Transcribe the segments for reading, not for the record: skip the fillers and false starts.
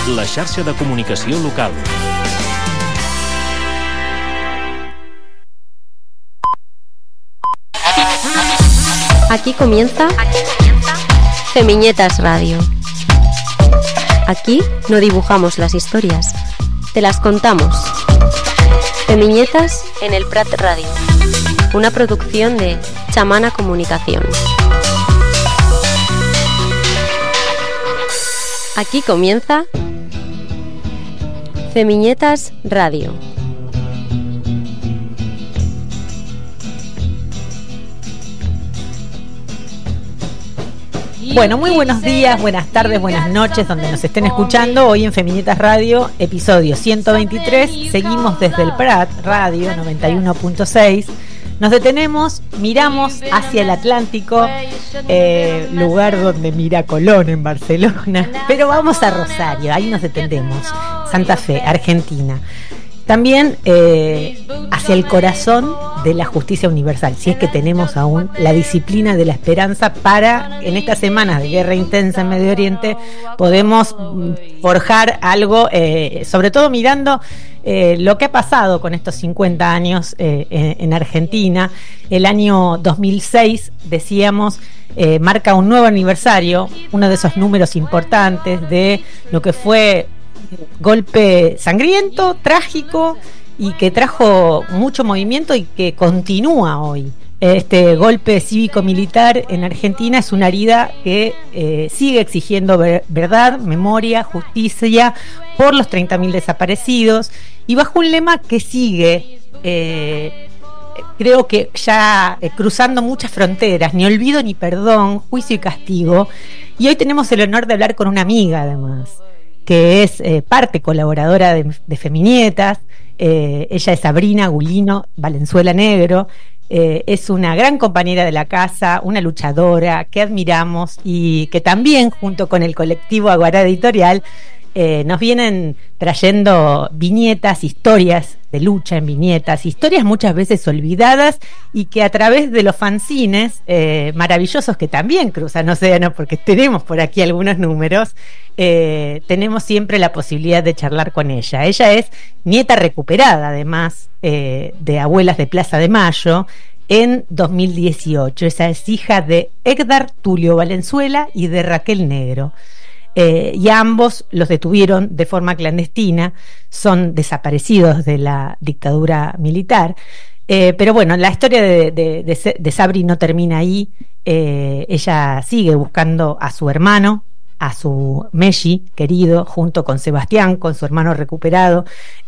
la xarxa de comunicació local. Aquí comienza Femiñetas Radio. Aquí no dibujamos las historias, te las contamos. Femiñetas en el Prat Radio, una producción de Chamana Comunicación. Aquí comienza Femiñetas Radio. Bueno, muy buenos días, buenas tardes, buenas noches, donde nos estén escuchando. Hoy en Femiñetas Radio, episodio 123. Seguimos desde el Prat Radio 91.6. Nos detenemos, miramos hacia el Atlántico, lugar donde mira Colón en Barcelona. Pero vamos a Rosario, ahí nos detendemos. Santa Fe, Argentina. También hacia el corazón de la justicia universal, si es que tenemos aún la disciplina de la esperanza para, en estas semanas de guerra intensa en Medio Oriente, podemos forjar algo, sobre todo mirando lo que ha pasado con estos 50 años en Argentina. El año 2006, decíamos, marca un nuevo aniversario, uno de esos números importantes de lo que fue golpe sangriento, trágico y que trajo mucho movimiento y que continúa hoy. Este golpe cívico-militar en Argentina es una herida que sigue exigiendo verdad, memoria, justicia por los 30.000 desaparecidos y bajo un lema que sigue, creo que ya cruzando muchas fronteras: ni olvido ni perdón, juicio y castigo. Y hoy tenemos el honor de hablar con una amiga, además, que es parte colaboradora de Femiñetas. Ella es Sabrina Gulino Valenzuela Negro. Es una gran compañera de la casa, una luchadora que admiramos y que también, junto con el colectivo Aguará Editorial, nos vienen trayendo viñetas, historias de lucha en viñetas, historias muchas veces olvidadas y que a través de los fanzines maravillosos que también cruzan océanos, porque tenemos por aquí algunos números, tenemos siempre la posibilidad de charlar con ella. Ella es nieta recuperada, además, de Abuelas de Plaza de Mayo en 2018. Esa es hija de Edgar Tulio Valenzuela y de Raquel Negro. Y a ambos los detuvieron de forma clandestina, son desaparecidos de la dictadura militar. Pero bueno, la historia de Sabri no termina ahí. Ella sigue buscando a su hermano, a su Meshi querido, junto con Sebastián, con su hermano recuperado.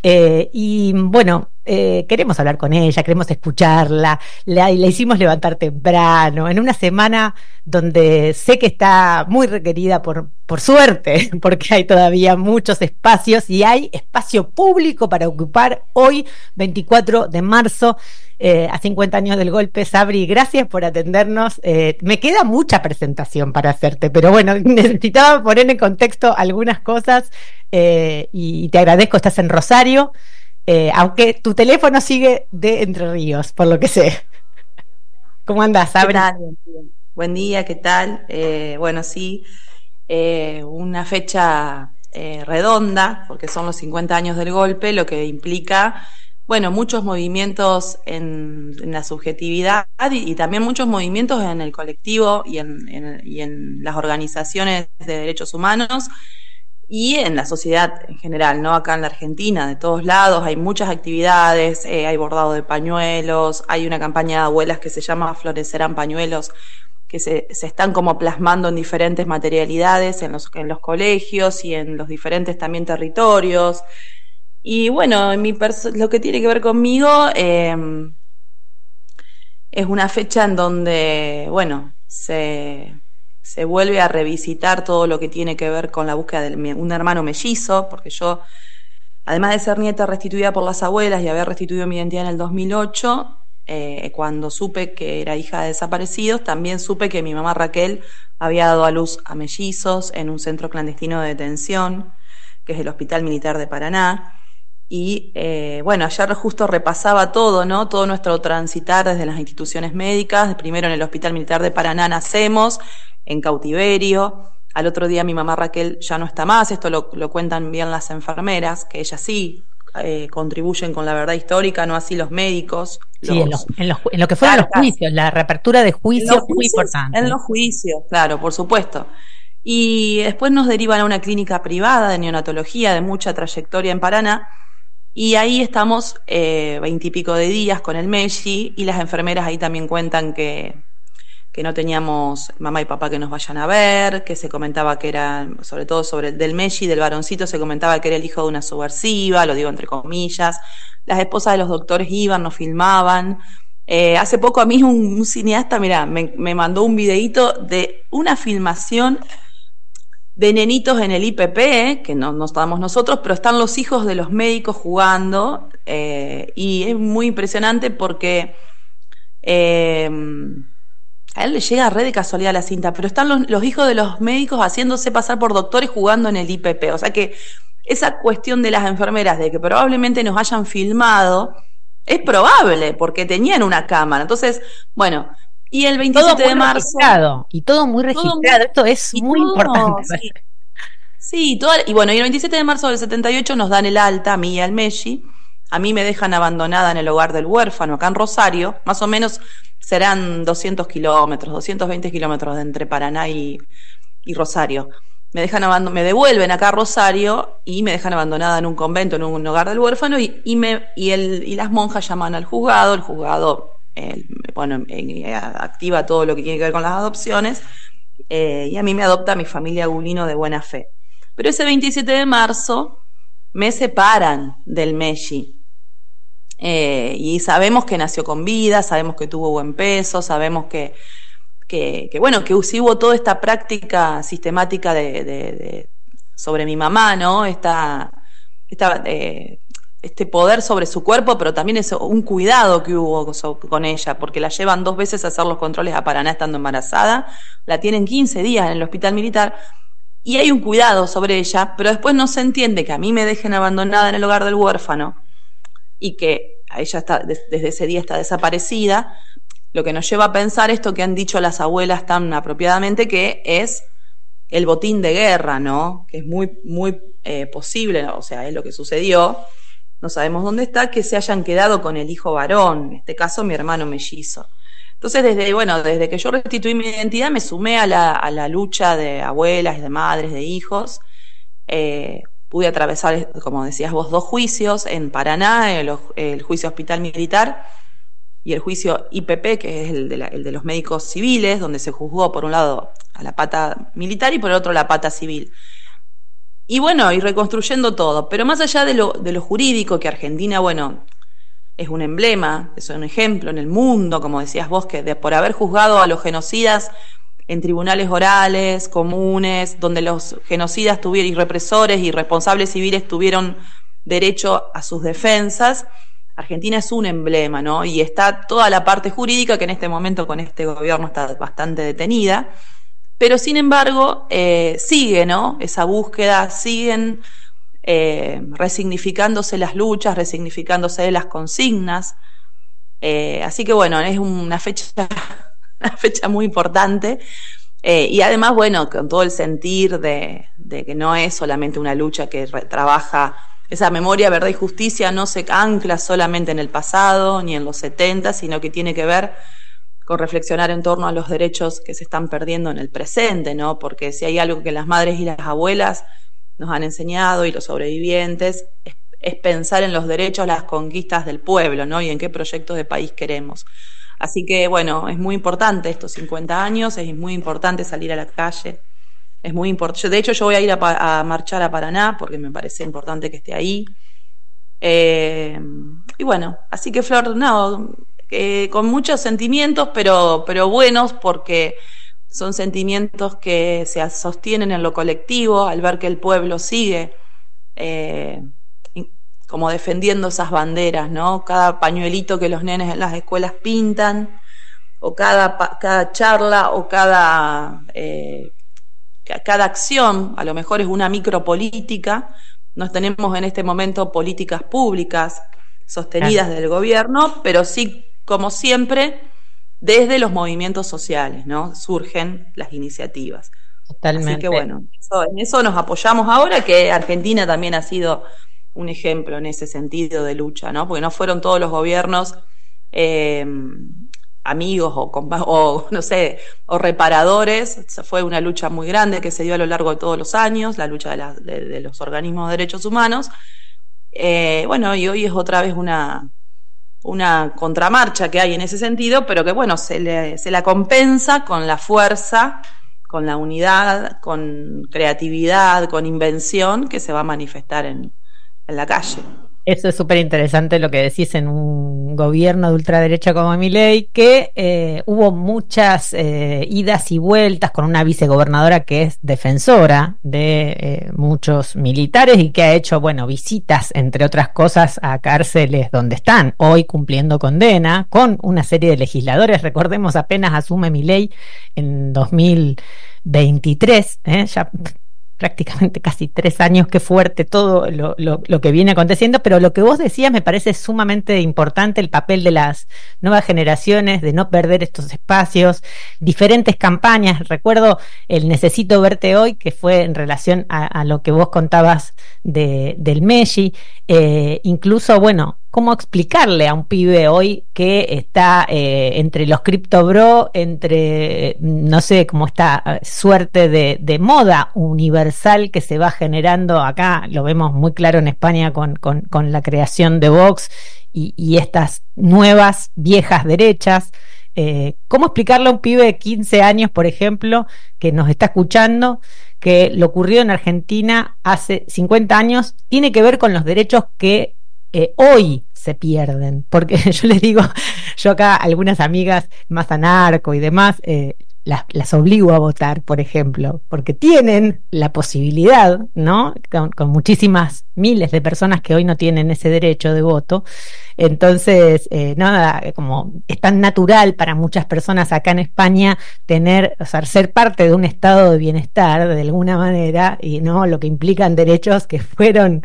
Y bueno, queremos hablar con ella, queremos escucharla. La hicimos levantar temprano, en una semana donde sé que está muy requerida por suerte, porque hay todavía muchos espacios y hay espacio público para ocupar hoy, 24 de marzo, a 50 años del golpe. Sabri, gracias por atendernos. Me queda mucha presentación para hacerte, pero bueno, necesitaba poner en contexto algunas cosas, y te agradezco. Estás en Rosario, aunque tu teléfono sigue de Entre Ríos, por lo que sé. ¿Cómo andás, Sabri? Buen día, ¿qué tal? Bueno, sí, una fecha redonda, porque son los 50 años del golpe, lo que implica, bueno, muchos movimientos en la subjetividad y también muchos movimientos en el colectivo y en las organizaciones de derechos humanos y en la sociedad en general, ¿no? Acá en la Argentina, de todos lados, hay muchas actividades, hay bordado de pañuelos, hay una campaña de abuelas que se llama Florecerán Pañuelos, que se están como plasmando en diferentes materialidades en los colegios y en los diferentes también territorios. Y bueno, lo que tiene que ver conmigo es una fecha en donde, bueno, se vuelve a revisitar todo lo que tiene que ver con la búsqueda de un hermano mellizo, porque yo, además de ser nieta restituida por las abuelas y haber restituido mi identidad en el 2008, cuando supe que era hija de desaparecidos, también supe que mi mamá Raquel había dado a luz a mellizos en un centro clandestino de detención, que es el Hospital Militar de Paraná. Y bueno, ayer justo repasaba todo, ¿no? Todo nuestro transitar desde las instituciones médicas. Primero en el Hospital Militar de Paraná nacemos, en cautiverio, Al otro día mi mamá Raquel ya no está más, esto lo cuentan bien las enfermeras, que ellas sí contribuyen con la verdad histórica, no así los médicos. Sí, en lo que fueron los juicios, la reapertura de juicios es muy importante. En los juicios, claro, por supuesto. Y después nos derivan a una clínica privada de neonatología de mucha trayectoria en Paraná, y ahí estamos 20 y pico de días con el MELLI, y las enfermeras ahí también cuentan que no teníamos mamá y papá que nos vayan a ver, que se comentaba que era, sobre todo del MELLI, del varoncito, se comentaba que era el hijo de una subversiva, lo digo entre comillas. Las esposas de los doctores iban, nos filmaban. Hace poco a mí un cineasta, mirá, me mandó un videíto de una filmación de nenitos en el IPP, que no estábamos nosotros, pero están los hijos de los médicos jugando, y es muy impresionante porque a él le llega re de casualidad la cinta, pero están los hijos de los médicos haciéndose pasar por doctores jugando en el IPP. O sea que esa cuestión de las enfermeras de que probablemente nos hayan filmado es probable, porque tenían una cámara. Entonces, bueno, y el 27 de marzo... Y todo muy registrado, esto es muy importante. Sí, y bueno, y el 27 de marzo del 78 nos dan el alta, a mí y al MELLI. A mí me dejan abandonada en el hogar del huérfano, acá en Rosario, más o menos... serán 200 kilómetros, 220 kilómetros de entre Paraná y Rosario. Me devuelven acá a Rosario y me dejan abandonada en un convento, en un hogar del huérfano, y las monjas llaman al juzgado. El juzgado activa todo lo que tiene que ver con las adopciones, y a mí me adopta mi familia Gulino de buena fe. Pero ese 27 de marzo me separan del MELLI. Y sabemos que nació con vida, sabemos que tuvo buen peso, sabemos que sí hubo toda esta práctica sistemática sobre mi mamá, ¿no? Este poder sobre su cuerpo, pero también es un cuidado que hubo con ella, porque la llevan 2 veces a hacer los controles a Paraná estando embarazada, la tienen 15 días en el hospital militar, y hay un cuidado sobre ella, pero después no se entiende que a mí me dejen abandonada en el hogar del huérfano, y que ella desde ese día está desaparecida, lo que nos lleva a pensar esto que han dicho las abuelas tan apropiadamente, que es el botín de guerra, ¿no? Que es muy, muy posible, o sea, es lo que sucedió, no sabemos dónde está, que se hayan quedado con el hijo varón, en este caso mi hermano mellizo. Entonces, desde que yo restituí mi identidad, me sumé a la lucha de abuelas, de madres, de hijos. Pude atravesar, como decías vos, 2 juicios en Paraná, el juicio hospital militar y el juicio IPP, que es el de los médicos civiles, donde se juzgó por un lado a la pata militar y por el otro la pata civil. Y bueno, y reconstruyendo todo. Pero más allá de lo jurídico, que Argentina, bueno, es un emblema, es un ejemplo en el mundo, como decías vos, que por haber juzgado a los genocidas en tribunales orales, comunes, donde los genocidas y represores y responsables civiles tuvieron derecho a sus defensas, Argentina es un emblema, ¿no? Y está toda la parte jurídica, que en este momento con este gobierno está bastante detenida, pero sin embargo sigue, ¿no? Esa búsqueda, siguen resignificándose las luchas, resignificándose las consignas, así que bueno, es una fecha muy importante, y además, bueno, con todo el sentir de que no es solamente una lucha que trabaja esa memoria, verdad y justicia, no se ancla solamente en el pasado ni en los 70, sino que tiene que ver con reflexionar en torno a los derechos que se están perdiendo en el presente, ¿no? Porque si hay algo que las madres y las abuelas nos han enseñado, y los sobrevivientes, es pensar en los derechos, las conquistas del pueblo, ¿no? Y en qué proyectos de país queremos. Así que, bueno, es muy importante estos 50 años, es muy importante salir a la calle, es muy importante. De hecho, yo voy a ir a marchar a Paraná, porque me parece importante que esté ahí. Y bueno, así que Flor, con muchos sentimientos, pero buenos, porque son sentimientos que se sostienen en lo colectivo, al ver que el pueblo sigue como defendiendo esas banderas, ¿no? Cada pañuelito que los nenes en las escuelas pintan, o cada charla, o cada acción, a lo mejor es una micropolítica. No tenemos en este momento políticas públicas sostenidas del gobierno, pero sí, como siempre, desde los movimientos sociales, ¿no? Surgen las iniciativas. Totalmente. Así que bueno, en eso nos apoyamos ahora, que Argentina también ha sido un ejemplo en ese sentido de lucha, ¿no? Porque no fueron todos los gobiernos amigos o no sé, o reparadores. Fue una lucha muy grande que se dio a lo largo de todos los años, la lucha de los organismos de derechos humanos. Bueno, y hoy es otra vez una contramarcha que hay en ese sentido, pero que bueno, se la compensa con la fuerza, con la unidad, con creatividad, con invención que se va a manifestar en la calle. Eso es súper interesante lo que decís en un gobierno de ultraderecha como Milei, que hubo muchas idas y vueltas con una vicegobernadora que es defensora de muchos militares y que ha hecho, bueno, visitas, entre otras cosas, a cárceles donde están hoy cumpliendo condena, con una serie de legisladores. Recordemos, apenas asume Milei en 2023, ya prácticamente casi 3 años, qué fuerte todo lo que viene aconteciendo, pero lo que vos decías me parece sumamente importante, el papel de las nuevas generaciones, de no perder estos espacios, diferentes campañas. Recuerdo el Necesito Verte Hoy, que fue en relación a lo que vos contabas del Messi, incluso, bueno, ¿cómo explicarle a un pibe hoy que está entre los cripto bro, entre, no sé, como esta suerte de moda universal que se va generando acá? Lo vemos muy claro en España con la creación de Vox y estas nuevas viejas derechas. ¿Cómo explicarle a un pibe de 15 años, por ejemplo, que nos está escuchando, que lo ocurrido en Argentina hace 50 años tiene que ver con los derechos que hoy se pierden? Porque yo les digo, yo acá algunas amigas más anarco y demás, las obligo a votar, por ejemplo, porque tienen la posibilidad, ¿no? Con muchísimas miles de personas que hoy no tienen ese derecho de voto. Entonces, nada, como es tan natural para muchas personas acá en España tener, o sea, ser parte de un estado de bienestar de alguna manera, y no lo que implican derechos que fueron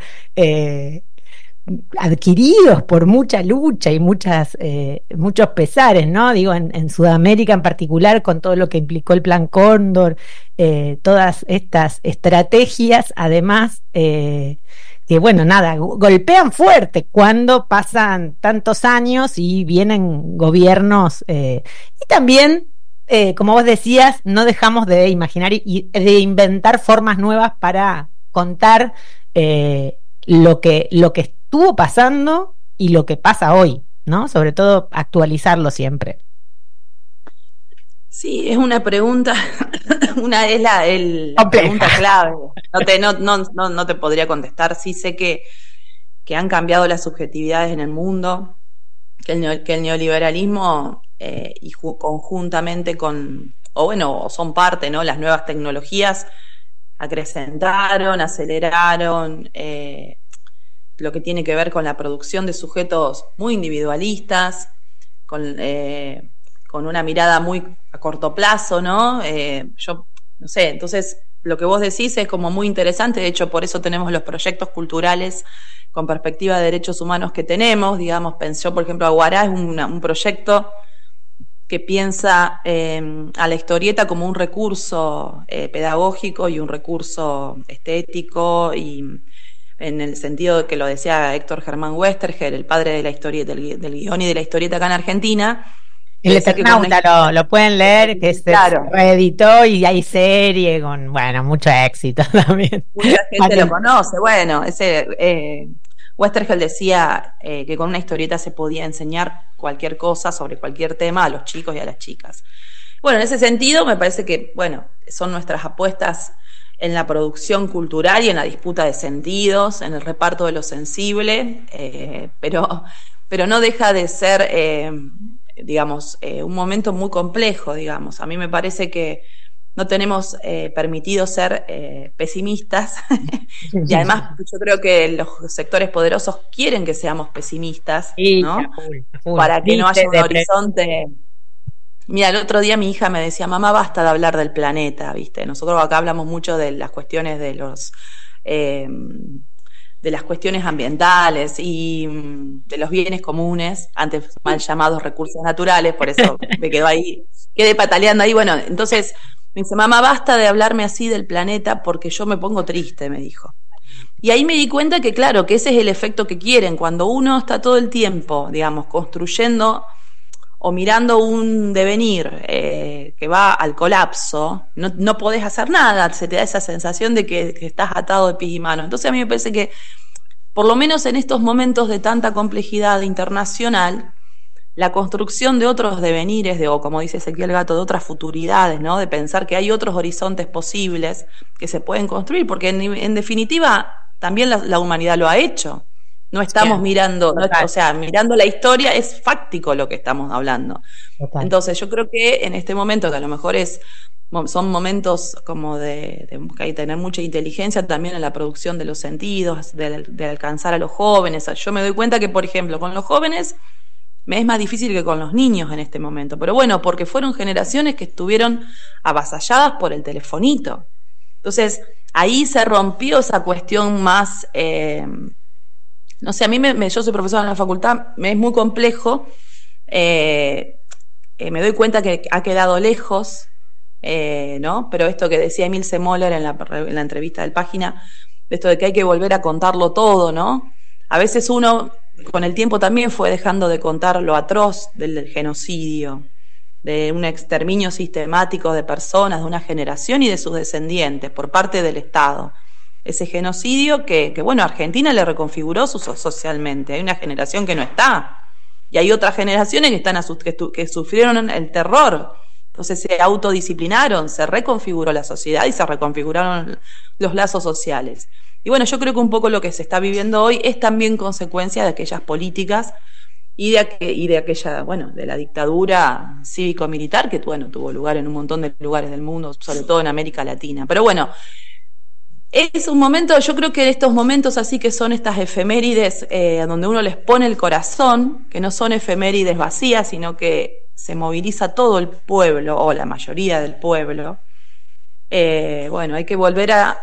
adquiridos por mucha lucha y muchos pesares, ¿no? Digo, en Sudamérica en particular, con todo lo que implicó el Plan Cóndor, todas estas estrategias, además, que bueno, nada, golpean fuerte cuando pasan tantos años y vienen gobiernos, y también, como vos decías, no dejamos de imaginar y de inventar formas nuevas para contar lo que estuvo pasando y lo que pasa hoy, ¿no? Sobre todo actualizarlo siempre. Sí, es una pregunta, es la pregunta clave. No te podría contestar. Sí sé que han cambiado las subjetividades en el mundo, que el neoliberalismo y conjuntamente o son parte, ¿no? Las nuevas tecnologías acrecentaron, aceleraron lo que tiene que ver con la producción de sujetos muy individualistas, con una mirada muy a corto plazo, ¿no? Yo no sé, entonces lo que vos decís es como muy interesante. De hecho, por eso tenemos los proyectos culturales con perspectiva de derechos humanos que tenemos. Digamos, pensó, por ejemplo, Aguará es un proyecto que piensa a la historieta como un recurso pedagógico y un recurso estético, y en el sentido de que lo decía Héctor Germán Westerger, el padre de la historia, del guión y de la historieta acá en Argentina. El Eternauta lo pueden leer, que claro, se reeditó y hay serie con, bueno, mucho éxito también. Mucha gente lo conoce. Bueno, Westergel decía que con una historieta se podía enseñar cualquier cosa sobre cualquier tema a los chicos y a las chicas. Bueno, en ese sentido me parece que, bueno, son nuestras apuestas en la producción cultural y en la disputa de sentidos, en el reparto de lo sensible, pero no deja de ser, digamos, un momento muy complejo, digamos. A mí me parece que no tenemos permitido ser pesimistas y además yo creo que los sectores poderosos quieren que seamos pesimistas, ¿no? Para que no haya un horizonte. Mira, el otro día mi hija me decía, mamá, basta de hablar del planeta, ¿viste? Nosotros acá hablamos mucho de las cuestiones de las cuestiones ambientales y de los bienes comunes, antes mal llamados recursos naturales, por eso me quedé pataleando ahí. Bueno, entonces Me dice, mamá, basta de hablarme así del planeta porque yo me pongo triste, me dijo. Y ahí me di cuenta que, claro, que ese es el efecto que quieren. Cuando uno está todo el tiempo, digamos, construyendo o mirando un devenir que va al colapso, no podés hacer nada, se te da esa sensación de que estás atado de pies y manos. Entonces a mí me parece que, por lo menos en estos momentos de tanta complejidad internacional, la construcción de otros devenires, o como dice Ezequiel Gato, de otras futuridades, ¿no? De pensar que hay otros horizontes posibles que se pueden construir, porque en definitiva también la humanidad lo ha hecho. No estamos mirando, mirando la historia, es fáctico lo que estamos hablando. Total. Entonces yo creo que en este momento, que a lo mejor son momentos como de que hay que tener mucha inteligencia también en la producción de los sentidos, de alcanzar a los jóvenes. Yo me doy cuenta que, por ejemplo, con los jóvenes me es más difícil que con los niños en este momento, pero bueno, porque fueron generaciones que estuvieron avasalladas por el telefonito. Entonces, ahí se rompió esa cuestión más, no sé, a mí yo soy profesora en la facultad, me es muy complejo, me doy cuenta que ha quedado lejos, ¿no? Pero esto que decía Emil Semoller en la entrevista del Página, de esto de que hay que volver a contarlo todo, ¿no? A veces uno con el tiempo también fue dejando de contar lo atroz del genocidio, de un exterminio sistemático de personas, de una generación y de sus descendientes por parte del Estado. Ese genocidio que bueno, Argentina le reconfiguró socialmente. Hay una generación que no está, y hay otras generaciones que sufrieron el terror. Entonces se autodisciplinaron, se reconfiguró la sociedad y se reconfiguraron los lazos sociales. Y bueno, yo creo que un poco lo que se está viviendo hoy es también consecuencia de aquellas políticas y de aquella, bueno, de la dictadura cívico-militar que, bueno, tuvo lugar en un montón de lugares del mundo, sobre todo en América Latina. Pero bueno, es un momento, yo creo que estos momentos así que son estas efemérides donde uno les pone el corazón, que no son efemérides vacías, sino que se moviliza todo el pueblo, o la mayoría del pueblo. Bueno, hay que volver a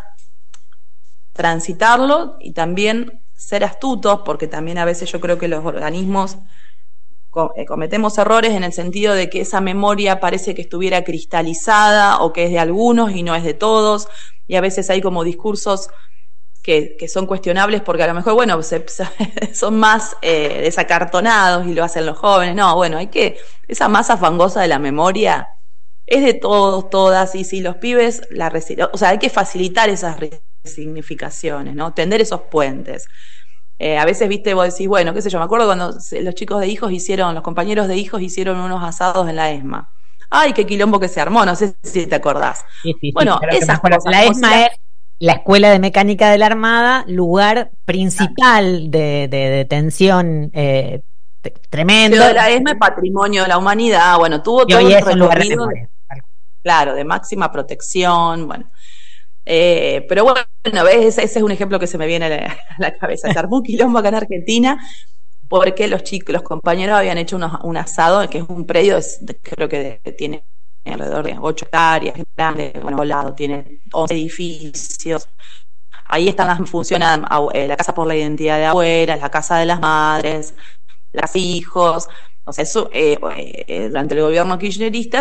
transitarlo y también ser astutos, porque también a veces yo creo que los organismos cometemos errores en el sentido de que esa memoria parece que estuviera cristalizada o que es de algunos y no es de todos, y a veces hay como discursos que son cuestionables porque a lo mejor, bueno, son más desacartonados y lo hacen los jóvenes. No, bueno, esa masa fangosa de la memoria es de todos, todas, y si los pibes hay que facilitar esas significaciones, ¿no? Tender esos puentes. A veces, viste, vos decís, bueno, qué sé yo, me acuerdo cuando los compañeros de hijos hicieron unos asados en la ESMA. Ay, qué quilombo que se armó, no sé si te acordás. Sí, bueno, esas cosas. La ESMA es la Escuela de Mecánica de la Armada, lugar principal de detención tremendo. Pero la ESMA es patrimonio de la humanidad, bueno, tuvo todo el recorrido, claro, de máxima protección, bueno. Pero bueno, ves, ese es un ejemplo que se me viene a la cabeza. Se armó un quilombo acá en Argentina porque los compañeros habían hecho un asado, que es un predio, creo que tiene alrededor de 8 hectáreas, grande, bueno, volado, tiene 11 edificios. Ahí funcionan la Casa por la Identidad de Abuelas, la Casa de las Madres, los hijos. O sea, eso, durante el gobierno kirchnerista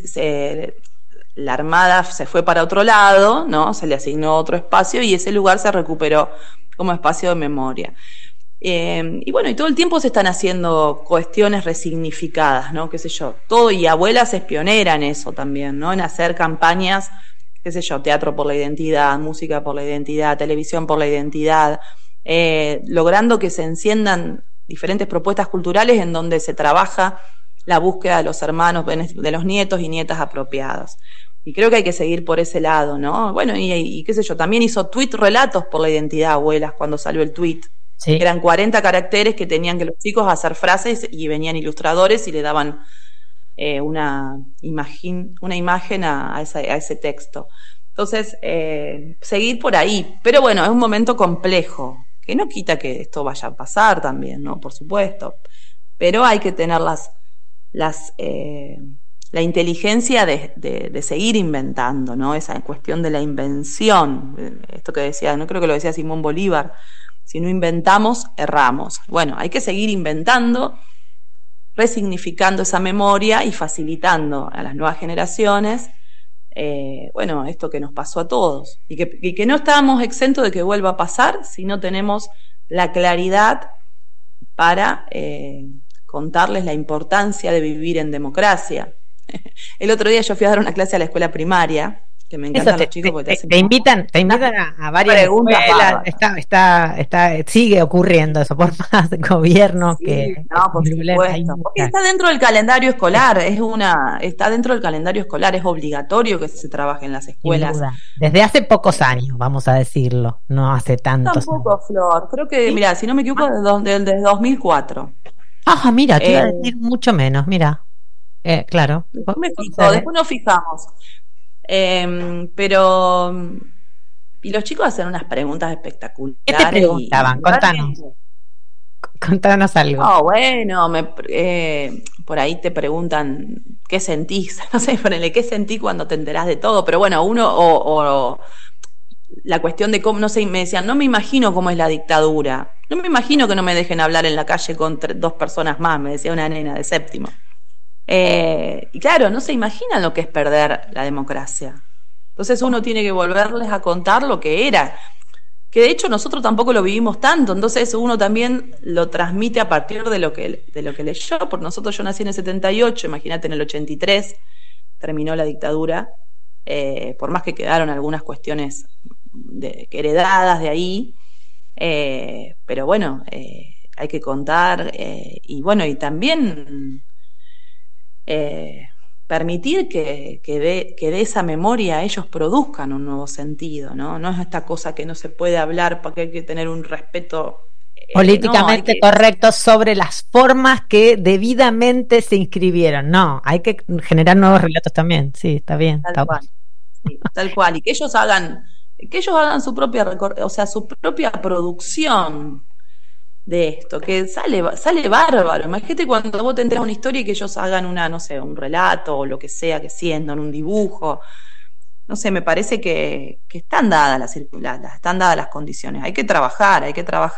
la Armada se fue para otro lado, ¿no? Se le asignó otro espacio y ese lugar se recuperó como espacio de memoria. Y bueno, y todo el tiempo se están haciendo cuestiones resignificadas, ¿no? Qué sé yo, todo, y Abuelas es pionera en eso también, ¿no? En hacer campañas, qué sé yo, teatro por la identidad, música por la identidad, televisión por la identidad, logrando que se enciendan diferentes propuestas culturales en donde se trabaja la búsqueda de los hermanos, de los nietos y nietas apropiados. Y creo que hay que seguir por ese lado, ¿no? Bueno, y qué sé yo, también hizo relatos por la identidad, Abuelas, cuando salió el tweet. Sí. Eran 40 caracteres que tenían que los chicos hacer frases y venían ilustradores y le daban una imagen a ese texto. Entonces, seguir por ahí. Pero bueno, es un momento complejo, que no quita que esto vaya a pasar también, ¿no? Por supuesto. Pero hay que tener la inteligencia de seguir inventando, ¿no? Esa cuestión de la invención, esto que decía, no creo que lo decía Simón Bolívar, si no inventamos, erramos. Bueno, hay que seguir inventando, resignificando esa memoria y facilitando a las nuevas generaciones bueno, esto que nos pasó a todos, y que no estábamos exentos de que vuelva a pasar si no tenemos la claridad para contarles la importancia de vivir en democracia. El otro día yo fui a dar una clase a la escuela primaria, que me encantan los chicos porque te invitan a varias escuelas, sigue ocurriendo eso por más gobiernos sí, que no, por supuesto, porque está dentro del calendario escolar, está dentro del calendario escolar, es obligatorio que se trabaje en las escuelas. Desde hace pocos años, vamos a decirlo, no hace tantos. Tampoco, Flor, creo que, mira, si no me equivoco, desde 2004. Mira, te iba a decir mucho menos, mira. Claro. Después nos fijamos. Pero y los chicos hacen unas preguntas espectaculares. ¿Qué te preguntaban? Contanos algo. Bueno, por ahí te preguntan qué sentís, no sé, ponele qué sentí cuando te enterás de todo, pero bueno, o la cuestión de cómo, no sé, me decían, no me imagino cómo es la dictadura, no me imagino que no me dejen hablar en la calle con 2 personas más, me decía una nena de séptimo. Y claro, no se imaginan lo que es perder la democracia. Entonces uno tiene que volverles a contar lo que era, que de hecho nosotros tampoco lo vivimos tanto, entonces uno también lo transmite a partir de lo que leyó, porque yo nací en el 78, imagínate, en el 83 terminó la dictadura, por más que quedaron algunas cuestiones heredadas de ahí, pero bueno, hay que contar, y bueno, y también permitir que de esa memoria ellos produzcan un nuevo sentido, ¿no? No es esta cosa que no se puede hablar porque hay que tener un respeto políticamente correcto sobre las formas que debidamente se inscribieron. No, hay que generar nuevos relatos también. Sí, está bien. Tal cual. Sí, tal cual. Y que ellos hagan su propia producción de esto, que sale bárbaro. Imagínate cuando vos te enteras una historia y que ellos hagan un relato o lo que sea que sientan, un dibujo. No sé, me parece que están dadas las condiciones. Hay que trabajar,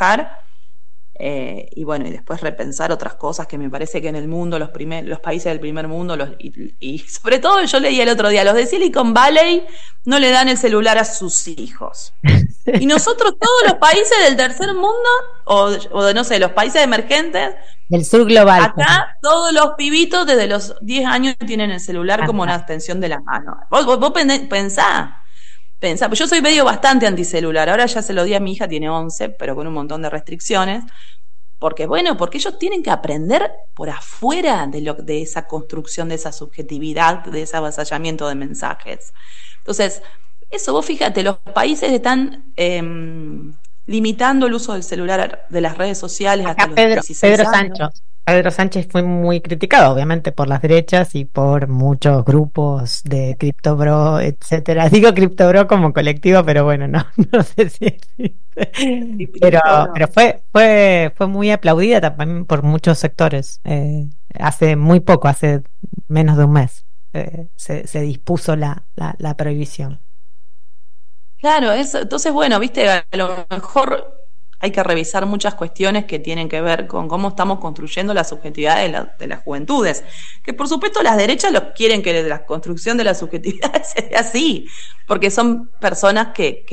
y bueno, y después repensar otras cosas que me parece que en el mundo, los países del primer mundo, y sobre todo yo leí el otro día, los de Silicon Valley no le dan el celular a sus hijos. Y nosotros, todos los países del tercer mundo, o de no sé, los países emergentes, del sur global, acá todos los pibitos desde los 10 años tienen el celular como una extensión de la mano. Vos pensá, pues yo soy medio bastante anticelular, ahora ya se lo di a mi hija, tiene 11, pero con un montón de restricciones, porque ellos tienen que aprender por afuera de esa construcción, de esa subjetividad, de ese avasallamiento de mensajes. Entonces, eso, vos fíjate, los países están limitando el uso del celular, de las redes sociales. Acá hasta los 16 años. Pedro Sánchez fue muy criticado, obviamente, por las derechas y por muchos grupos de CryptoBro, etcétera. Digo CryptoBro como colectivo, pero bueno, no sé si existe. Pero fue muy aplaudida también por muchos sectores. Hace muy poco, hace menos de un mes, se dispuso la prohibición. Claro, entonces bueno, viste, a lo mejor hay que revisar muchas cuestiones que tienen que ver con cómo estamos construyendo la subjetividad de las juventudes, que por supuesto las derechas quieren que la construcción de la subjetividad sea así, porque son personas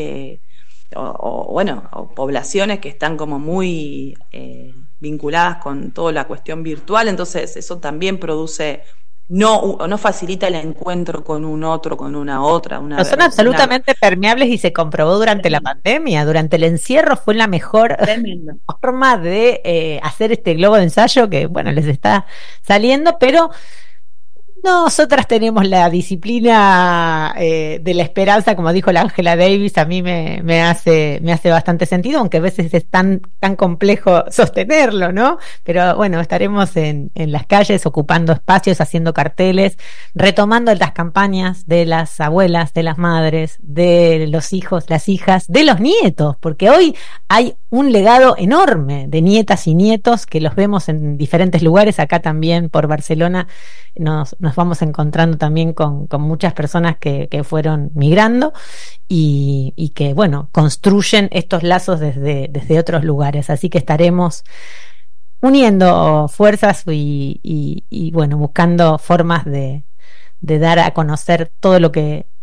o poblaciones que están como muy vinculadas con toda la cuestión virtual, entonces eso también produce no facilita el encuentro con un otro, con una otra. Son absolutamente permeables y se comprobó durante la pandemia. Durante el encierro fue la mejor forma de hacer este globo de ensayo que, bueno, les está saliendo, pero nosotras tenemos la disciplina de la esperanza, como dijo la Angela Davis. A mí me hace bastante sentido, aunque a veces es tan complejo sostenerlo, ¿no? Pero bueno, estaremos en las calles ocupando espacios, haciendo carteles, retomando las campañas de las abuelas, de las madres, de los hijos, las hijas, de los nietos, porque hoy hay un legado enorme de nietas y nietos que los vemos en diferentes lugares. Acá también por Barcelona nos vamos encontrando también con muchas personas que fueron migrando y que, bueno, construyen estos lazos desde otros lugares. Así que estaremos uniendo fuerzas y bueno, buscando formas de dar a conocer todo lo que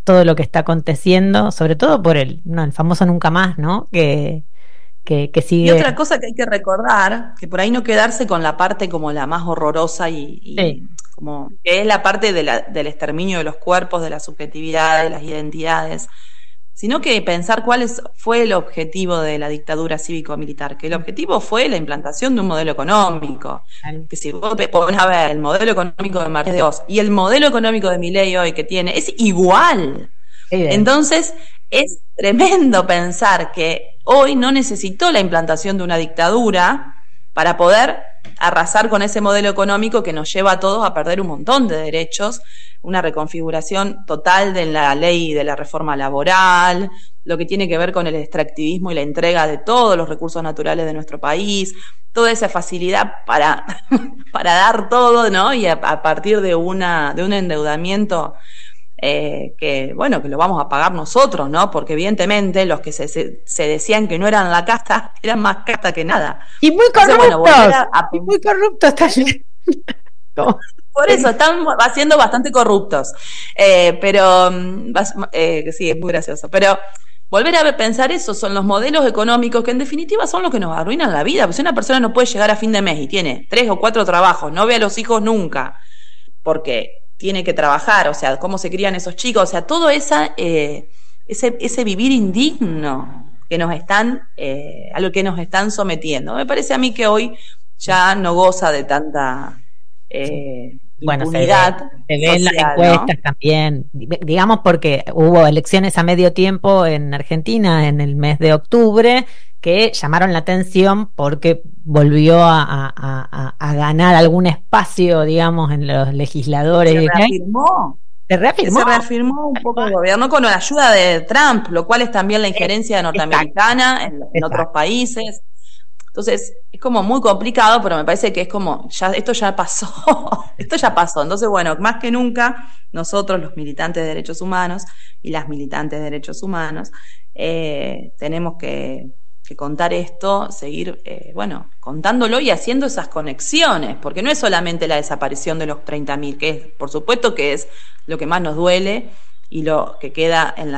todo lo que está aconteciendo, sobre todo por el famoso nunca más, ¿no? Que sigue. Y otra cosa que hay que recordar, que por ahí no quedarse con la parte como la más horrorosa y como que es la parte del exterminio de los cuerpos, de la subjetividad, de las identidades, sino que pensar fue el objetivo de la dictadura cívico-militar, que el objetivo fue la implantación de un modelo económico. Que si vos te pones a ver el modelo económico de Marqués de Oz y el modelo económico de Milei hoy que tiene, es igual. Entonces, es tremendo pensar que hoy no necesitó la implantación de una dictadura para poder arrasar con ese modelo económico que nos lleva a todos a perder un montón de derechos, una reconfiguración total de la ley de la reforma laboral, lo que tiene que ver con el extractivismo y la entrega de todos los recursos naturales de nuestro país, toda esa facilidad para dar todo, ¿no? Y a partir de un endeudamiento que lo vamos a pagar nosotros, ¿no? Porque evidentemente los que se decían que no eran la casta eran más casta que nada. Y muy corruptos. Y muy corruptos también. Por eso, están siendo bastante corruptos. Pero sí, es muy gracioso. Pero volver a pensar eso, son los modelos económicos que en definitiva son los que nos arruinan la vida. Pues si una persona no puede llegar a fin de mes y tiene 3 o 4 trabajos, no ve a los hijos nunca, porque tiene que trabajar, o sea, cómo se crían esos chicos, o sea, todo ese vivir indigno que nos están, a lo que nos están sometiendo. Me parece a mí que hoy ya no goza de tanta impunidad. Se ve en las encuestas, ¿no? También, digamos, porque hubo elecciones a medio tiempo en Argentina en el mes de octubre, que llamaron la atención porque volvió a ganar algún espacio, digamos, en los legisladores. Se reafirmó un poco el gobierno con la ayuda de Trump, lo cual es también la injerencia norteamericana en otros países. Entonces, es como muy complicado, pero me parece que es como, esto ya pasó. Entonces, bueno, más que nunca, nosotros, los militantes de derechos humanos y las militantes de derechos humanos, tenemos que contar esto, seguir, contándolo y haciendo esas conexiones, porque no es solamente la desaparición de los 30.000, que es, por supuesto que es lo que más nos duele y lo que queda en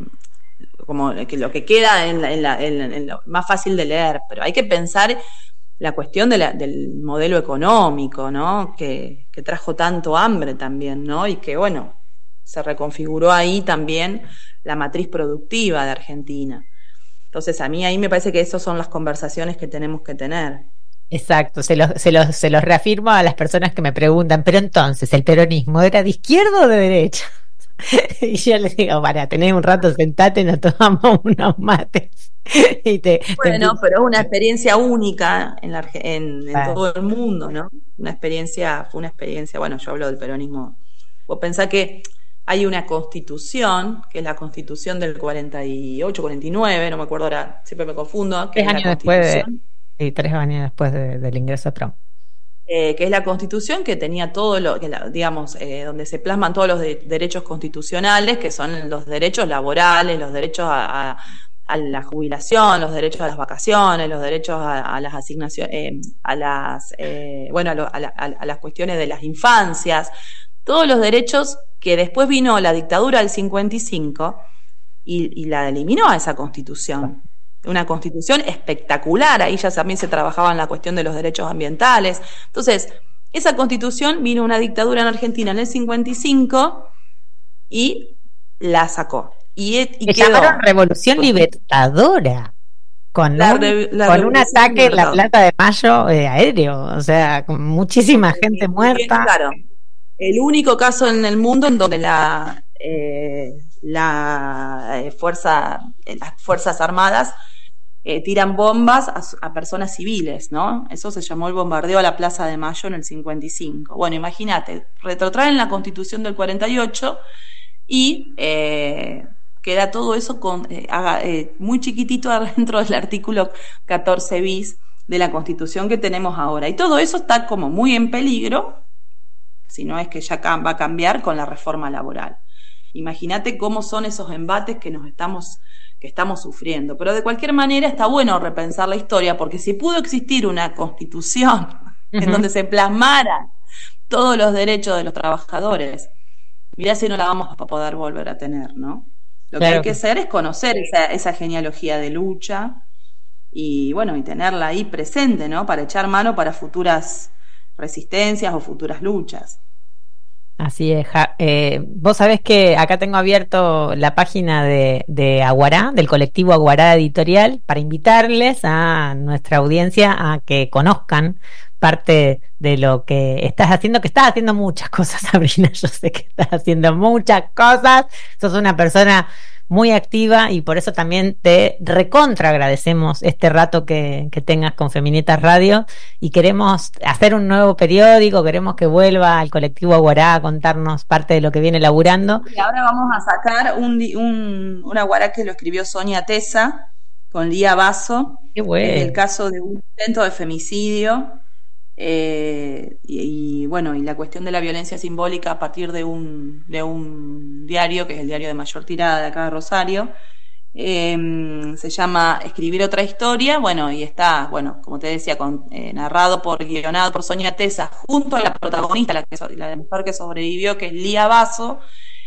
lo más fácil de leer, pero hay que pensar la cuestión del modelo económico, ¿no? Que trajo tanto hambre también, ¿no? Y que, se reconfiguró ahí también la matriz productiva de Argentina. Entonces, a mí ahí me parece que esas son las conversaciones que tenemos que tener. Exacto, se los reafirmo a las personas que me preguntan, pero entonces, ¿el peronismo era de izquierda o de derecha? Y yo les digo, tenés un rato, sentate, nos tomamos unos mates. Pero es una experiencia única en todo el mundo, ¿no? Fue una experiencia, yo hablo del peronismo. Vos pensás que hay una constitución, que es la constitución del 48, 49, no me acuerdo ahora, siempre me confundo. 3 años después 3 años después del ingreso de Trump. Que es la constitución que tenía todo donde se plasman todos los derechos constitucionales, que son los derechos laborales, los derechos a la jubilación, los derechos a las vacaciones, los derechos a las asignaciones, a las cuestiones de las infancias, todos los derechos que después vino la dictadura del 55 y la eliminó a esa constitución. Una constitución espectacular, ahí ya también se trabajaba en la cuestión de los derechos ambientales. Entonces, esa constitución vino una dictadura en Argentina en el 55 y la sacó. Y quedó. Llamaron Revolución Libertadora, con un ataque en la Plaza de Mayo aéreo, o sea, con muchísima gente muerta. Claro, el único caso en el mundo en donde las Fuerzas Armadas tiran bombas a personas civiles, ¿no? Eso se llamó el bombardeo a la Plaza de Mayo en el 55. Bueno, imagínate, retrotraen la Constitución del 48 y queda todo eso muy chiquitito dentro del artículo 14 bis de la Constitución que tenemos ahora. Y todo eso está como muy en peligro, si no es que ya va a cambiar con la reforma laboral. Imagínate cómo son esos embates que estamos sufriendo. Pero de cualquier manera está bueno repensar la historia, porque si pudo existir una constitución en donde se plasmaran todos los derechos de los trabajadores, mirá si no la vamos a poder volver a tener, ¿no? Lo que Claro. hay que hacer es conocer esa genealogía de lucha y bueno, y tenerla ahí presente, ¿no? Para echar mano para futuras resistencias o futuras luchas. Así es. Vos sabés que acá tengo abierto la página de Aguará, del colectivo Aguará Editorial, para invitarles a nuestra audiencia a que conozcan parte de lo que estás haciendo, que estás haciendo muchas cosas, Sabrina. Yo sé que estás haciendo muchas cosas. Sos una persona muy activa y por eso también te recontra agradecemos este rato que tengas con Feminietas Radio, y queremos hacer un nuevo periódico, queremos que vuelva al colectivo Aguará a contarnos parte de lo que viene laburando. Y ahora vamos a sacar un Aguará que lo escribió Sonia Tesa con Lía Basso. Qué bueno. En el caso de un intento de femicidio. Y bueno, y la cuestión de la violencia simbólica a partir de un diario, que es el diario de mayor tirada de acá de Rosario, se llama Escribir otra historia, bueno, y está, bueno, como te decía, narrado guionado por Sonia Tesa, junto a la protagonista, la mujer que sobrevivió, que es Lía Basso,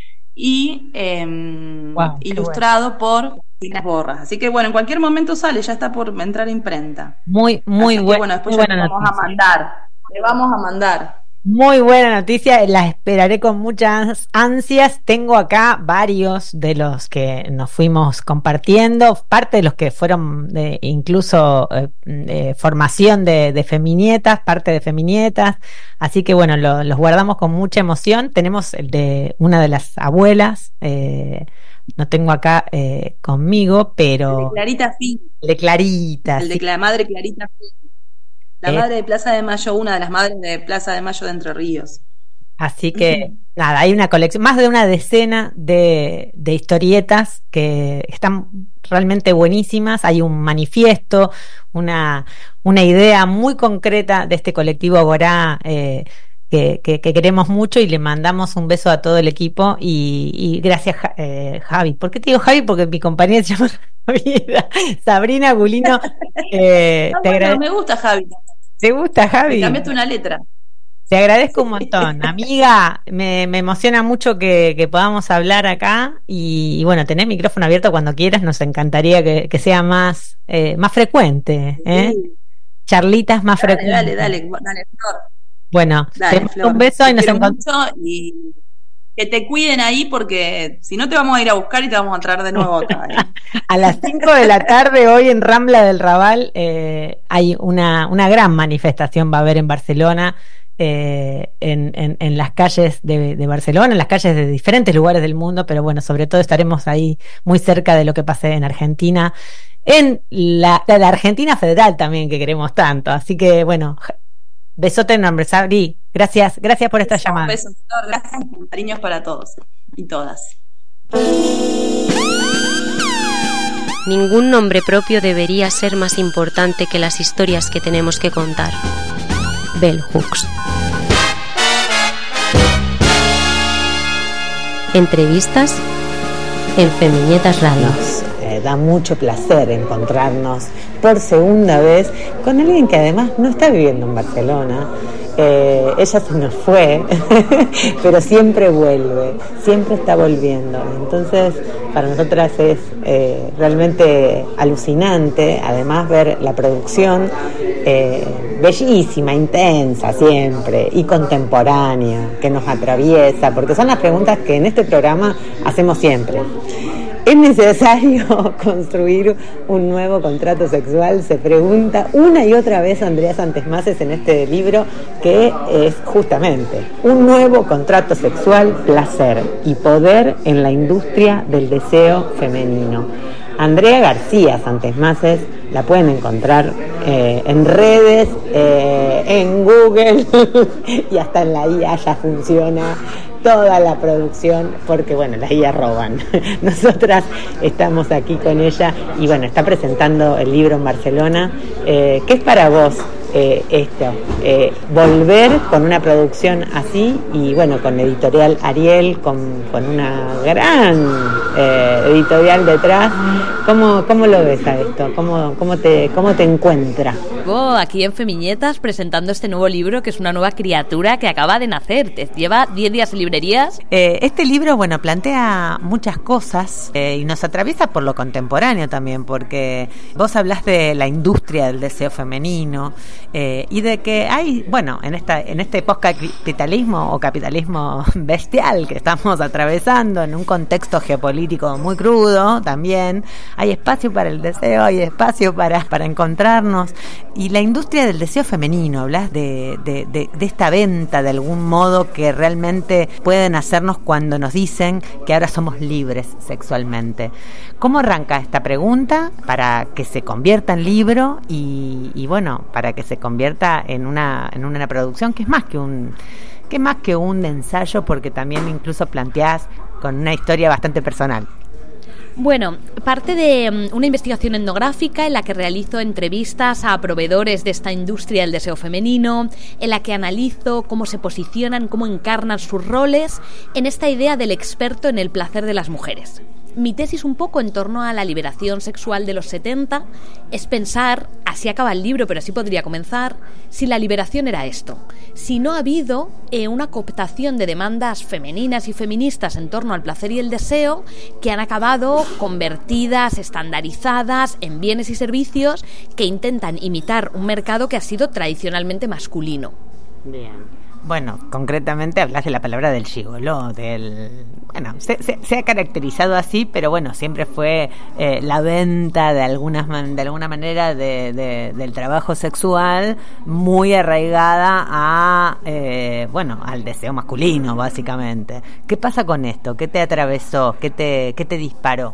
y Wow, ilustrado por Cristina Borras. Así que bueno, en cualquier momento sale, ya está por entrar a imprenta. Muy Así que, bueno, bueno, después muy ya buena le vamos a mandar. Muy buena noticia, la esperaré con muchas ansias. Tengo acá varios de los que nos fuimos compartiendo, parte de los que fueron incluso formación de Feminietas, parte de Feminietas, así que bueno, los guardamos con mucha emoción. Tenemos el de una de las abuelas, no tengo acá conmigo, pero... El de Clarita Fin. El de Clarita. El de la madre Clarita Fin. La madre de Plaza de Mayo, una de las madres de Plaza de Mayo de Entre Ríos. Así que, nada, hay una colección, más de una decena de historietas que están realmente buenísimas. Hay un manifiesto, una idea muy concreta de este colectivo Aguará, que queremos mucho, y le mandamos un beso a todo el equipo. Y gracias, Javi. ¿Por qué te digo Javi? Porque mi compañera se llama Javiera. Sabrina Gulino. Te agradezco. Me gusta Javi. ¿Te gusta, Javi? Cambiaste una letra. Te agradezco un montón, amiga. Me emociona mucho que podamos hablar acá, y bueno, tenés micrófono abierto cuando quieras. Nos encantaría que sea más frecuente, Sí. Charlitas más frecuentes. Dale, Flor. Bueno, Dale, te mando Flor. un beso y nos quiero encontramos. mucho, y que te cuiden ahí, porque si no te vamos a ir a buscar y te vamos a traer de nuevo acá. A las 5 de la tarde hoy en Rambla del Raval hay una gran manifestación, va a haber en Barcelona, en las calles de Barcelona, en las calles de diferentes lugares del mundo, pero bueno, sobre todo estaremos ahí muy cerca de lo que pase en Argentina, en la Argentina Federal también, que queremos tanto. Así que bueno, besote enorme, Sabri. Gracias por esta llamada. Un beso, gracias, cariños para todos y todas. Ningún nombre propio debería ser más importante que las historias que tenemos que contar. Bell Hooks. Entrevistas en Feminietas Radio. Da mucho placer encontrarnos por segunda vez con alguien que además no está viviendo en Barcelona. Ella se nos fue, pero siempre vuelve, siempre está volviendo. Entonces, para nosotras es realmente alucinante, además, ver la producción bellísima, intensa siempre, y contemporánea, que nos atraviesa, porque son las preguntas que en este programa hacemos siempre. ¿Es necesario construir un nuevo contrato sexual? Se pregunta una y otra vez Andrea Santesmases en este libro, que es justamente un nuevo contrato sexual, placer y poder en la industria del deseo femenino. Andrea García Santesmases la pueden encontrar en redes, en Google y hasta en la IA ya funciona toda la producción, porque bueno, las IA roban. Nosotras estamos aquí con ella y bueno, está presentando el libro en Barcelona. ¿Qué es para vos esto? Volver con una producción así, y bueno, con Editorial Ariel, con una gran editorial detrás. ¿Cómo lo ves a esto? ¿Cómo te encuentra? Aquí en Femiñetas presentando este nuevo libro, que es una nueva criatura que acaba de nacer. Lleva 10 días en librerías. Este libro, plantea muchas cosas y nos atraviesa por lo contemporáneo también, porque vos hablás de la industria del deseo femenino y de que hay, en este postcapitalismo o capitalismo bestial que estamos atravesando en un contexto geopolítico muy crudo también, hay espacio para el deseo, hay espacio para encontrarnos. Y la industria del deseo femenino, hablas de esta venta de algún modo que realmente pueden hacernos cuando nos dicen que ahora somos libres sexualmente. ¿Cómo arranca esta pregunta para que se convierta en libro y para que se convierta en una producción que es más que un ensayo, porque también incluso planteás con una historia bastante personal? Bueno, parte de una investigación etnográfica en la que realizo entrevistas a proveedores de esta industria del deseo femenino, en la que analizo cómo se posicionan, cómo encarnan sus roles en esta idea del experto en el placer de las mujeres. Mi tesis un poco en torno a la liberación sexual de los 70 es pensar, así acaba el libro, pero así podría comenzar, si la liberación era esto. Si no ha habido una cooptación de demandas femeninas y feministas en torno al placer y el deseo que han acabado convertidas, estandarizadas en bienes y servicios que intentan imitar un mercado que ha sido tradicionalmente masculino. Bien. Concretamente hablas de la palabra del gigoló, se ha caracterizado así, pero siempre fue la venta de alguna manera del trabajo sexual muy arraigada al deseo masculino, básicamente. ¿Qué pasa con esto? ¿Qué te atravesó? ¿Qué te disparó?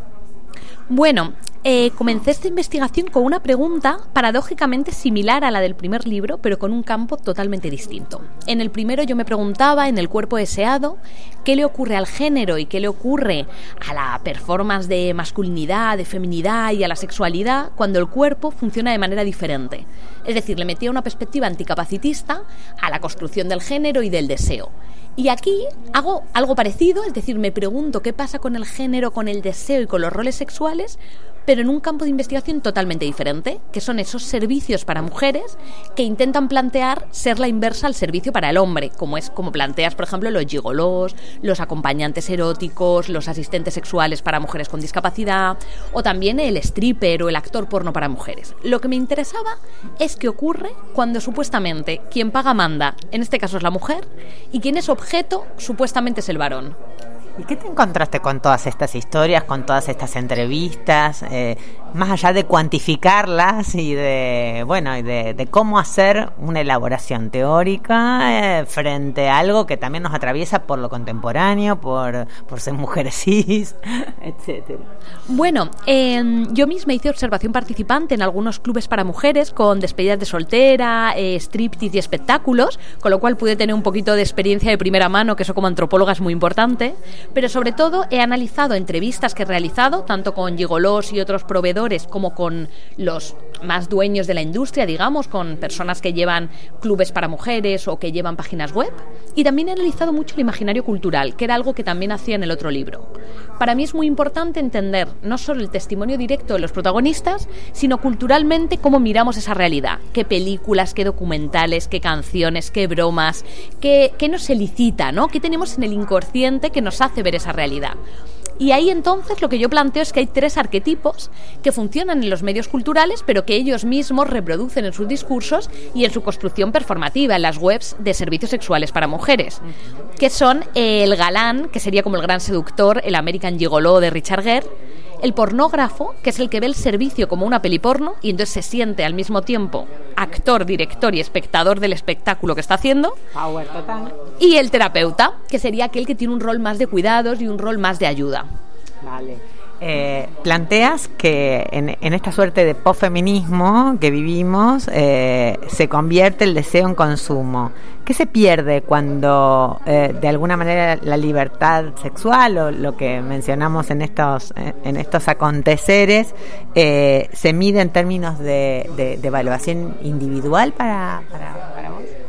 Comencé esta investigación con una pregunta paradójicamente similar a la del primer libro, pero con un campo totalmente distinto. En el primero yo me preguntaba, en El cuerpo deseado, qué le ocurre al género y qué le ocurre a la performance de masculinidad, de feminidad y a la sexualidad cuando el cuerpo funciona de manera diferente. Es decir, le metía una perspectiva anticapacitista a la construcción del género y del deseo. Y aquí hago algo parecido, es decir, me pregunto qué pasa con el género, con el deseo y con los roles sexuales, pero en un campo de investigación totalmente diferente, que son esos servicios para mujeres que intentan plantear ser la inversa al servicio para el hombre, como planteas, por ejemplo, los gigolós, los acompañantes eróticos, los asistentes sexuales para mujeres con discapacidad, o también el stripper o el actor porno para mujeres. Lo que me interesaba es qué ocurre cuando supuestamente quien paga manda, en este caso es la mujer, y quien es objeto supuestamente es el varón. ¿Y qué te encontraste con todas estas historias, con todas estas entrevistas, más allá de cuantificarlas y de cómo hacer una elaboración teórica frente a algo que también nos atraviesa por lo contemporáneo, por ser mujeres cis, etcétera? Yo misma hice observación participante en algunos clubes para mujeres con despedidas de soltera, striptease y espectáculos, con lo cual pude tener un poquito de experiencia de primera mano, que eso como antropóloga es muy importante. Pero sobre todo he analizado entrevistas que he realizado, tanto con gigolós y otros proveedores como con los más dueños de la industria, digamos, con personas que llevan clubes para mujeres o que llevan páginas web. Y también he analizado mucho el imaginario cultural, que era algo que también hacía en el otro libro. Para mí es muy importante entender no solo el testimonio directo de los protagonistas, sino culturalmente cómo miramos esa realidad. Qué películas, qué documentales, qué canciones, qué bromas, qué nos elicita, ¿no? ¿Qué tenemos en el inconsciente que nos hace ver esa realidad? Y ahí entonces lo que yo planteo es que hay 3 arquetipos que funcionan en los medios culturales, pero que ellos mismos reproducen en sus discursos y en su construcción performativa en las webs de servicios sexuales para mujeres, que son el galán, que sería como el gran seductor, el American Gigolo de Richard Gere, el pornógrafo, que es el que ve el servicio como una peli porno y entonces se siente al mismo tiempo actor, director y espectador del espectáculo que está haciendo. Power total. Y el terapeuta, que sería aquel que tiene un rol más de cuidados y un rol más de ayuda. Vale. Planteas que en esta suerte de posfeminismo que vivimos se convierte el deseo en consumo. ¿Qué se pierde cuando de alguna manera la libertad sexual o lo que mencionamos en estos aconteceres se mide en términos de evaluación individual para vos?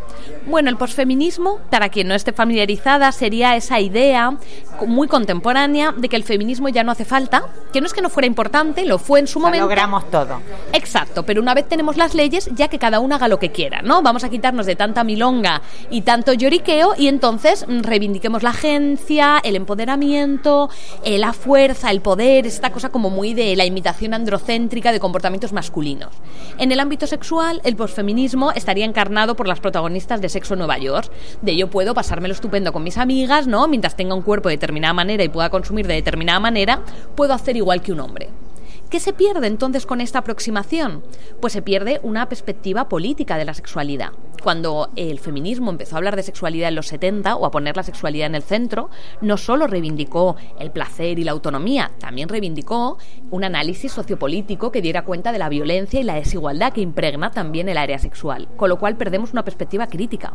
Bueno, el posfeminismo, para quien no esté familiarizada, sería esa idea muy contemporánea de que el feminismo ya no hace falta, que no es que no fuera importante, lo fue en su momento. Logramos todo. Exacto, pero una vez tenemos las leyes, ya que cada uno haga lo que quiera, ¿no? Vamos a quitarnos de tanta milonga y tanto lloriqueo y entonces reivindiquemos la agencia, el empoderamiento, la fuerza, el poder, esta cosa como muy de la imitación androcéntrica de comportamientos masculinos. En el ámbito sexual, el posfeminismo estaría encarnado por las protagonistas de Sexo en Nueva York. De yo puedo pasármelo estupendo con mis amigas, ¿no? Mientras tenga un cuerpo de determinada manera y pueda consumir de determinada manera, puedo hacer igual que un hombre. ¿Qué se pierde entonces con esta aproximación? Pues se pierde una perspectiva política de la sexualidad. Cuando el feminismo empezó a hablar de sexualidad en los 70 o a poner la sexualidad en el centro, no solo reivindicó el placer y la autonomía, también reivindicó un análisis sociopolítico que diera cuenta de la violencia y la desigualdad que impregna también el área sexual, con lo cual perdemos una perspectiva crítica.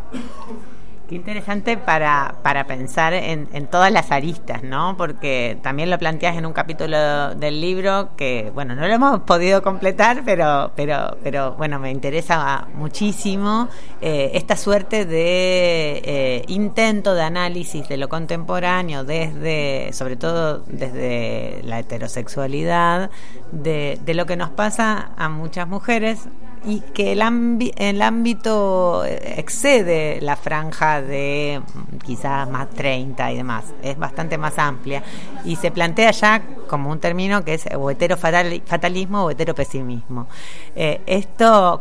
Qué interesante para pensar en todas las aristas, ¿no? Porque también lo planteas en un capítulo del libro que, bueno, no lo hemos podido completar, pero bueno, me interesa muchísimo esta suerte de intento de análisis de lo contemporáneo sobre todo desde la heterosexualidad, de lo que nos pasa a muchas mujeres, y que el ámbito excede la franja de quizás más 30 y demás, es bastante más amplia y se plantea ya como un término que es o heterofatalismo o heteropesimismo. Esto,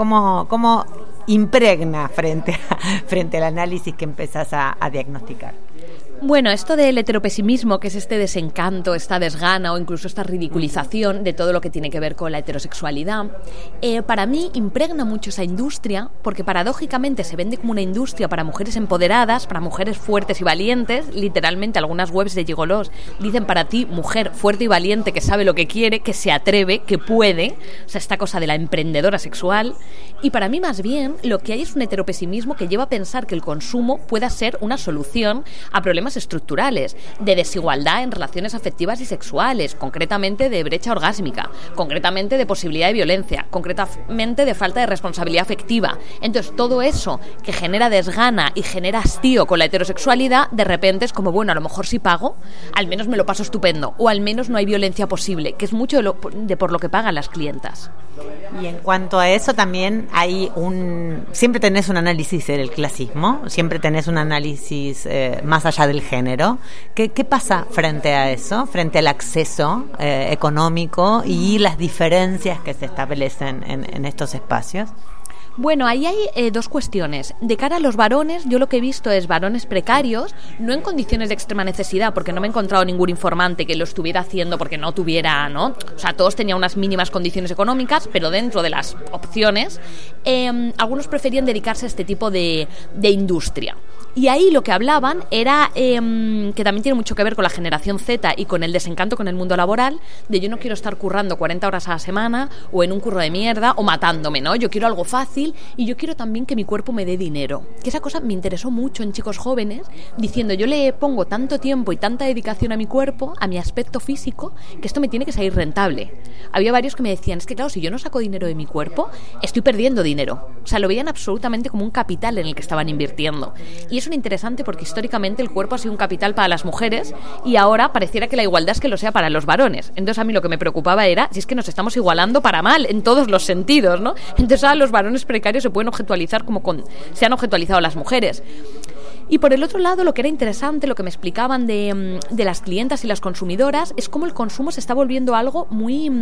¿cómo impregna frente al análisis que empezás a diagnosticar? Bueno, esto del heteropesimismo, que es este desencanto, esta desgana o incluso esta ridiculización de todo lo que tiene que ver con la heterosexualidad, para mí impregna mucho esa industria, porque paradójicamente se vende como una industria para mujeres empoderadas, para mujeres fuertes y valientes. Literalmente algunas webs de gigolos dicen para ti, mujer fuerte y valiente que sabe lo que quiere, que se atreve, que puede, o sea, esta cosa de la emprendedora sexual. Y para mí más bien lo que hay es un heteropesimismo que lleva a pensar que el consumo pueda ser una solución a problemas estructurales, de desigualdad en relaciones afectivas y sexuales, concretamente de brecha orgásmica, concretamente de posibilidad de violencia, concretamente de falta de responsabilidad afectiva. Entonces todo eso que genera desgana y genera hastío con la heterosexualidad, de repente es como, bueno, a lo mejor si pago, al menos me lo paso estupendo, o al menos no hay violencia posible, que es mucho de por lo que pagan las clientas. Y en cuanto a eso también hay siempre tenés un análisis del clasismo, siempre tenés un análisis más allá del género. ¿Qué pasa frente a eso, frente al acceso económico y las diferencias que se establecen en estos espacios? Bueno, ahí hay dos cuestiones. De cara a los varones, yo lo que he visto es varones precarios, no en condiciones de extrema necesidad, porque no me he encontrado ningún informante que lo estuviera haciendo porque no tuviera, ¿no? O sea, todos tenían unas mínimas condiciones económicas, pero dentro de las opciones, algunos preferían dedicarse a este tipo de industria. Y ahí lo que hablaban era que también tiene mucho que ver con la generación Z y con el desencanto con el mundo laboral, de yo no quiero estar currando 40 horas a la semana o en un curro de mierda o matándome, ¿no? Yo quiero algo fácil y yo quiero también que mi cuerpo me dé dinero. Que esa cosa me interesó mucho en chicos jóvenes, diciendo yo le pongo tanto tiempo y tanta dedicación a mi cuerpo, a mi aspecto físico, que esto me tiene que salir rentable. Había varios que me decían, es que claro, si yo no saco dinero de mi cuerpo, estoy perdiendo dinero. O sea, lo veían absolutamente como un capital en el que estaban invirtiendo. Y es un interesante porque históricamente el cuerpo ha sido un capital para las mujeres y ahora pareciera que la igualdad es que lo sea para los varones. Entonces a mí lo que me preocupaba era si es que nos estamos igualando para mal en todos los sentidos, ¿no? Entonces ahora los varones precarios se pueden objetualizar como se han objetualizado las mujeres. Y por el otro lado, lo que era interesante, lo que me explicaban de las clientas y las consumidoras, es cómo el consumo se está volviendo algo muy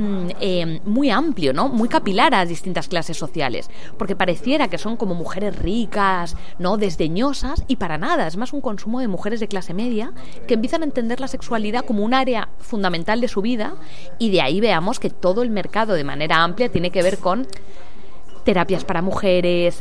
amplio, ¿no? Muy capilar a distintas clases sociales. Porque pareciera que son como mujeres ricas, ¿no? Desdeñosas, y para nada. Es más un consumo de mujeres de clase media que empiezan a entender la sexualidad como un área fundamental de su vida, y de ahí veamos que todo el mercado de manera amplia tiene que ver con terapias para mujeres,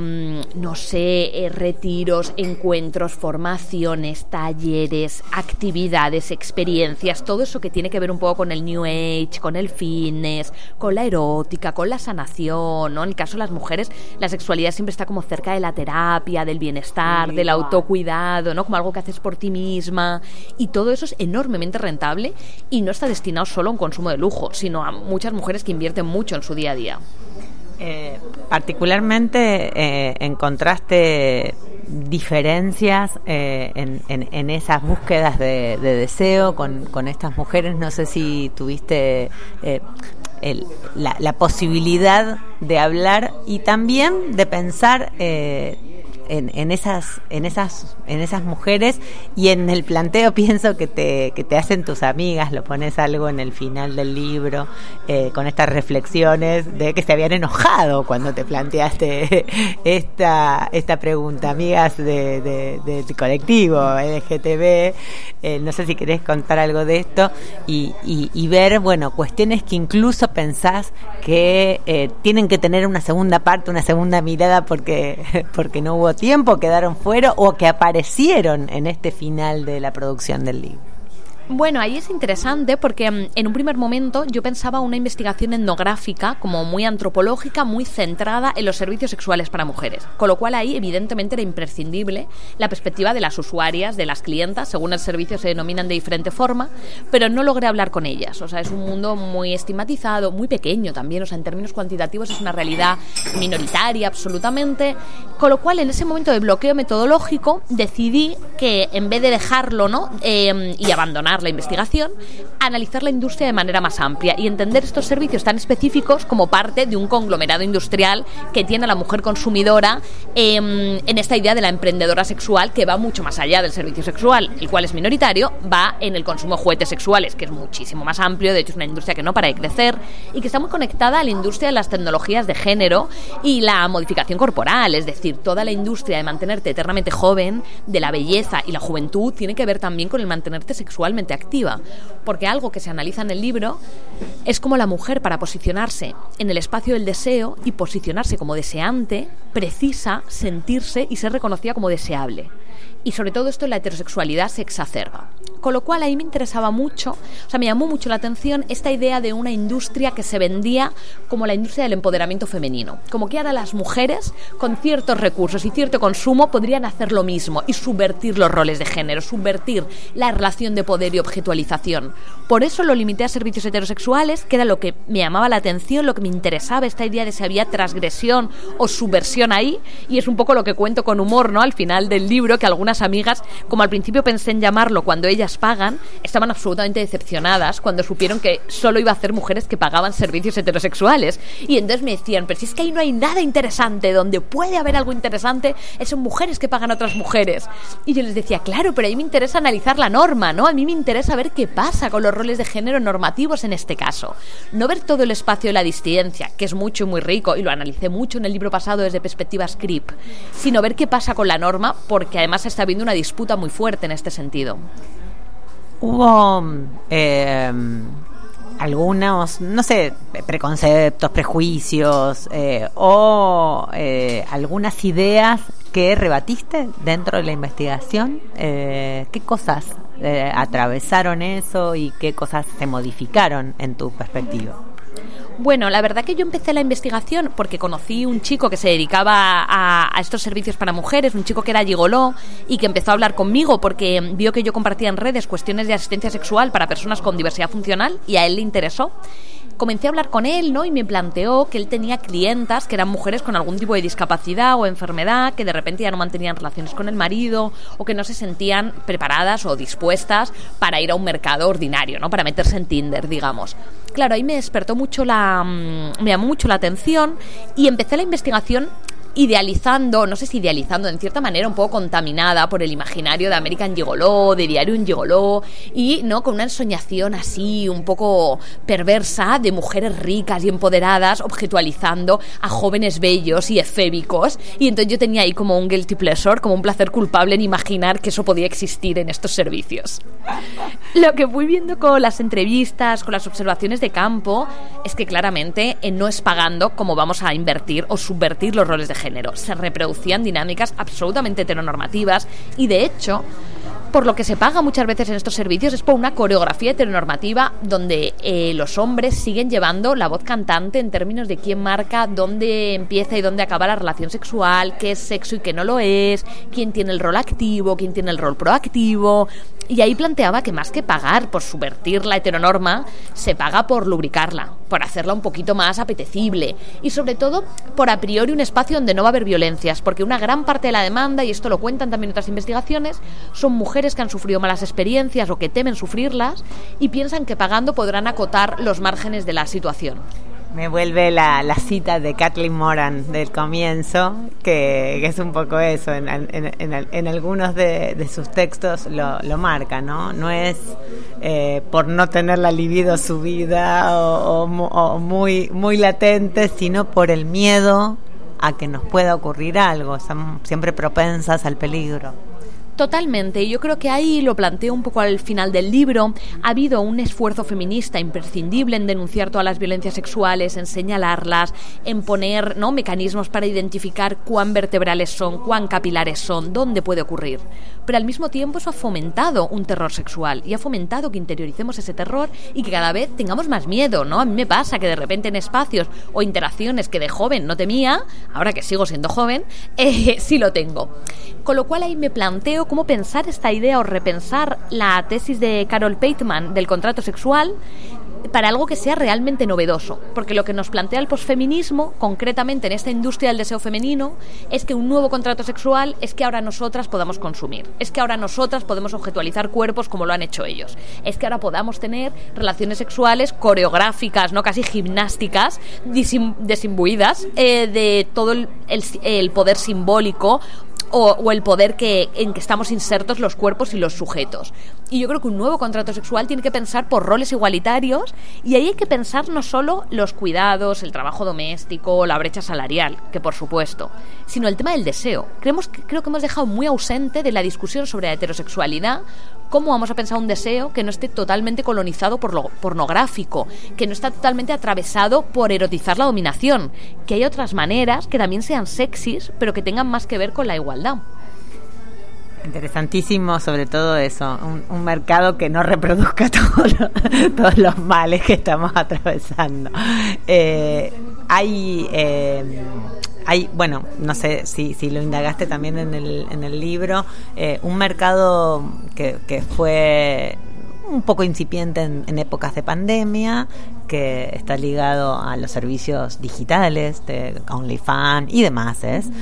retiros, encuentros, formaciones, talleres, actividades, experiencias, todo eso que tiene que ver un poco con el New Age, con el fitness, con la erótica, con la sanación, ¿no? En el caso de las mujeres, la sexualidad siempre está como cerca de la terapia, del bienestar, del autocuidado, ¿no? Como algo que haces por ti misma, y todo eso es enormemente rentable y no está destinado solo a un consumo de lujo, sino a muchas mujeres que invierten mucho en su día a día. Particularmente encontraste diferencias en esas búsquedas de deseo con estas mujeres. No sé si tuviste la posibilidad de hablar y también de pensar en esas mujeres, y en el planteo pienso que te hacen tus amigas. Lo pones algo en el final del libro, con estas reflexiones de que se habían enojado cuando te planteaste esta pregunta, amigas del colectivo LGTB. No sé si querés contar algo de esto y ver, bueno, cuestiones que incluso pensás que tienen que tener una segunda parte, una segunda mirada porque no hubo tiempo, quedaron fuera o que aparecieron en este final de la producción del libro. Bueno, ahí es interesante porque en un primer momento yo pensaba una investigación etnográfica como muy antropológica, muy centrada en los servicios sexuales para mujeres, con lo cual ahí evidentemente era imprescindible la perspectiva de las usuarias, de las clientas, según el servicio se denominan de diferente forma, pero no logré hablar con ellas. O sea, es un mundo muy estigmatizado, muy pequeño también, o sea, en términos cuantitativos es una realidad minoritaria absolutamente, con lo cual en ese momento de bloqueo metodológico decidí que en vez de dejarlo, ¿no? Y abandonar la investigación, analizar la industria de manera más amplia y entender estos servicios tan específicos como parte de un conglomerado industrial que tiene a la mujer consumidora en esta idea de la emprendedora sexual, que va mucho más allá del servicio sexual, el cual es minoritario, va en el consumo de juguetes sexuales, que es muchísimo más amplio. De hecho es una industria que no para de crecer y que está muy conectada a la industria de las tecnologías de género y la modificación corporal, es decir, toda la industria de mantenerte eternamente joven, de la belleza y la juventud, tiene que ver también con el mantenerte sexualmente activa, porque algo que se analiza en el libro es cómo la mujer, para posicionarse en el espacio del deseo y posicionarse como deseante, precisa sentirse y ser reconocida como deseable. Y sobre todo esto en la heterosexualidad se exacerba. Con lo cual ahí me interesaba mucho, o sea, me llamó mucho la atención esta idea de una industria que se vendía como la industria del empoderamiento femenino. Como que ahora las mujeres, con ciertos recursos y cierto consumo, podrían hacer lo mismo y subvertir los roles de género, subvertir la relación de poder y objetualización. Por eso lo limité a servicios heterosexuales, que era lo que me llamaba la atención, lo que me interesaba, esta idea de si había transgresión o subversión ahí, y es un poco lo que cuento con humor, ¿no? Al final del libro, que algunas amigas, como al principio pensé en llamarlo Cuando ellas pagan, estaban absolutamente decepcionadas cuando supieron que solo iba a hacer mujeres que pagaban servicios heterosexuales, y entonces me decían, pero si es que ahí no hay nada interesante, donde puede haber algo interesante son mujeres que pagan a otras mujeres. Y yo les decía, claro, pero a mí me interesa analizar la norma, ¿no? A mí me interesa ver qué pasa con los roles de género normativos en este caso, no ver todo el espacio de la disidencia, que es mucho y muy rico, y lo analicé mucho en el libro pasado desde perspectiva script, sino ver qué pasa con la norma, porque además está habiendo una disputa muy fuerte en este sentido. Hubo algunos, no sé, preconceptos, prejuicios o algunas ideas que rebatiste dentro de la investigación. ¿Qué cosas atravesaron eso y qué cosas se modificaron en tu perspectiva? Bueno, la verdad que yo empecé la investigación porque conocí un chico que se dedicaba a estos servicios para mujeres, un chico que era gigoló y que empezó a hablar conmigo porque vio que yo compartía en redes cuestiones de asistencia sexual para personas con diversidad funcional y a él le interesó. Comencé a hablar con él, ¿no? Y me planteó que él tenía clientas que eran mujeres con algún tipo de discapacidad o enfermedad, que de repente ya no mantenían relaciones con el marido o que no se sentían preparadas o dispuestas para ir a un mercado ordinario, ¿no? Para meterse en Tinder, digamos. Claro, ahí me despertó mucho me llamó mucho la atención y empecé la investigación idealizando, no sé si idealizando, en cierta manera un poco contaminada por el imaginario de American Gigolo, de Diario un Gigoló, y no con una ensoñación así un poco perversa de mujeres ricas y empoderadas objetualizando a jóvenes bellos y efébicos, y entonces yo tenía ahí como un guilty pleasure, como un placer culpable en imaginar que eso podía existir en estos servicios. Lo que fui viendo con las entrevistas, con las observaciones de campo, es que claramente no es pagando como vamos a invertir o subvertir los roles de género. Se reproducían dinámicas absolutamente heteronormativas y, de hecho, por lo que se paga muchas veces en estos servicios es por una coreografía heteronormativa donde los hombres siguen llevando la voz cantante en términos de quién marca dónde empieza y dónde acaba la relación sexual, qué es sexo y qué no lo es, quién tiene el rol activo, quién tiene el rol proactivo. Y ahí planteaba que más que pagar por subvertir la heteronorma, se paga por lubricarla, por hacerla un poquito más apetecible y sobre todo por a priori un espacio donde no va a haber violencias, porque una gran parte de la demanda, y esto lo cuentan también otras investigaciones, son mujeres que han sufrido malas experiencias o que temen sufrirlas y piensan que pagando podrán acotar los márgenes de la situación. Me vuelve la cita de Kathleen Moran del comienzo, que es un poco eso, en algunos de sus textos lo marca, ¿no? No es por no tener la libido subida o muy, muy latente, sino por el miedo a que nos pueda ocurrir algo. Estamos siempre propensas al peligro. Totalmente, y yo creo que ahí lo planteo un poco al final del libro. Ha habido un esfuerzo feminista imprescindible en denunciar todas las violencias sexuales, en señalarlas, en poner, ¿no?, mecanismos para identificar cuán vertebrales son, cuán capilares son, dónde puede ocurrir. Pero al mismo tiempo eso ha fomentado un terror sexual y ha fomentado que interioricemos ese terror y que cada vez tengamos más miedo, ¿no? A mí me pasa que de repente en espacios o interacciones que de joven no temía, ahora que sigo siendo joven, sí lo tengo. Con lo cual ahí me planteo cómo pensar esta idea o repensar la tesis de Carol Pateman del contrato sexual para algo que sea realmente novedoso, porque lo que nos plantea el posfeminismo, concretamente en esta industria del deseo femenino, es que un nuevo contrato sexual es que ahora nosotras podamos consumir, es que ahora nosotras podemos objetualizar cuerpos como lo han hecho ellos, es que ahora podamos tener relaciones sexuales coreográficas, no casi gimnásticas, desimbuidas de todo el poder simbólico o el poder en que estamos insertos los cuerpos y los sujetos. Y yo creo que un nuevo contrato sexual tiene que pensar por roles igualitarios, y ahí hay que pensar no solo los cuidados, el trabajo doméstico, la brecha salarial, que por supuesto, sino el tema del deseo. Creo que hemos dejado muy ausente de la discusión sobre la heterosexualidad cómo vamos a pensar un deseo que no esté totalmente colonizado por lo pornográfico, que no está totalmente atravesado por erotizar la dominación, que hay otras maneras que también sean sexys, pero que tengan más que ver con la igualdad. Interesantísimo, sobre todo eso, un mercado que no reproduzca todos los males que estamos atravesando. Hay, bueno, no sé si lo indagaste también en el libro, un mercado que fue un poco incipiente en épocas de pandemia, que está ligado a los servicios digitales de OnlyFans y demás,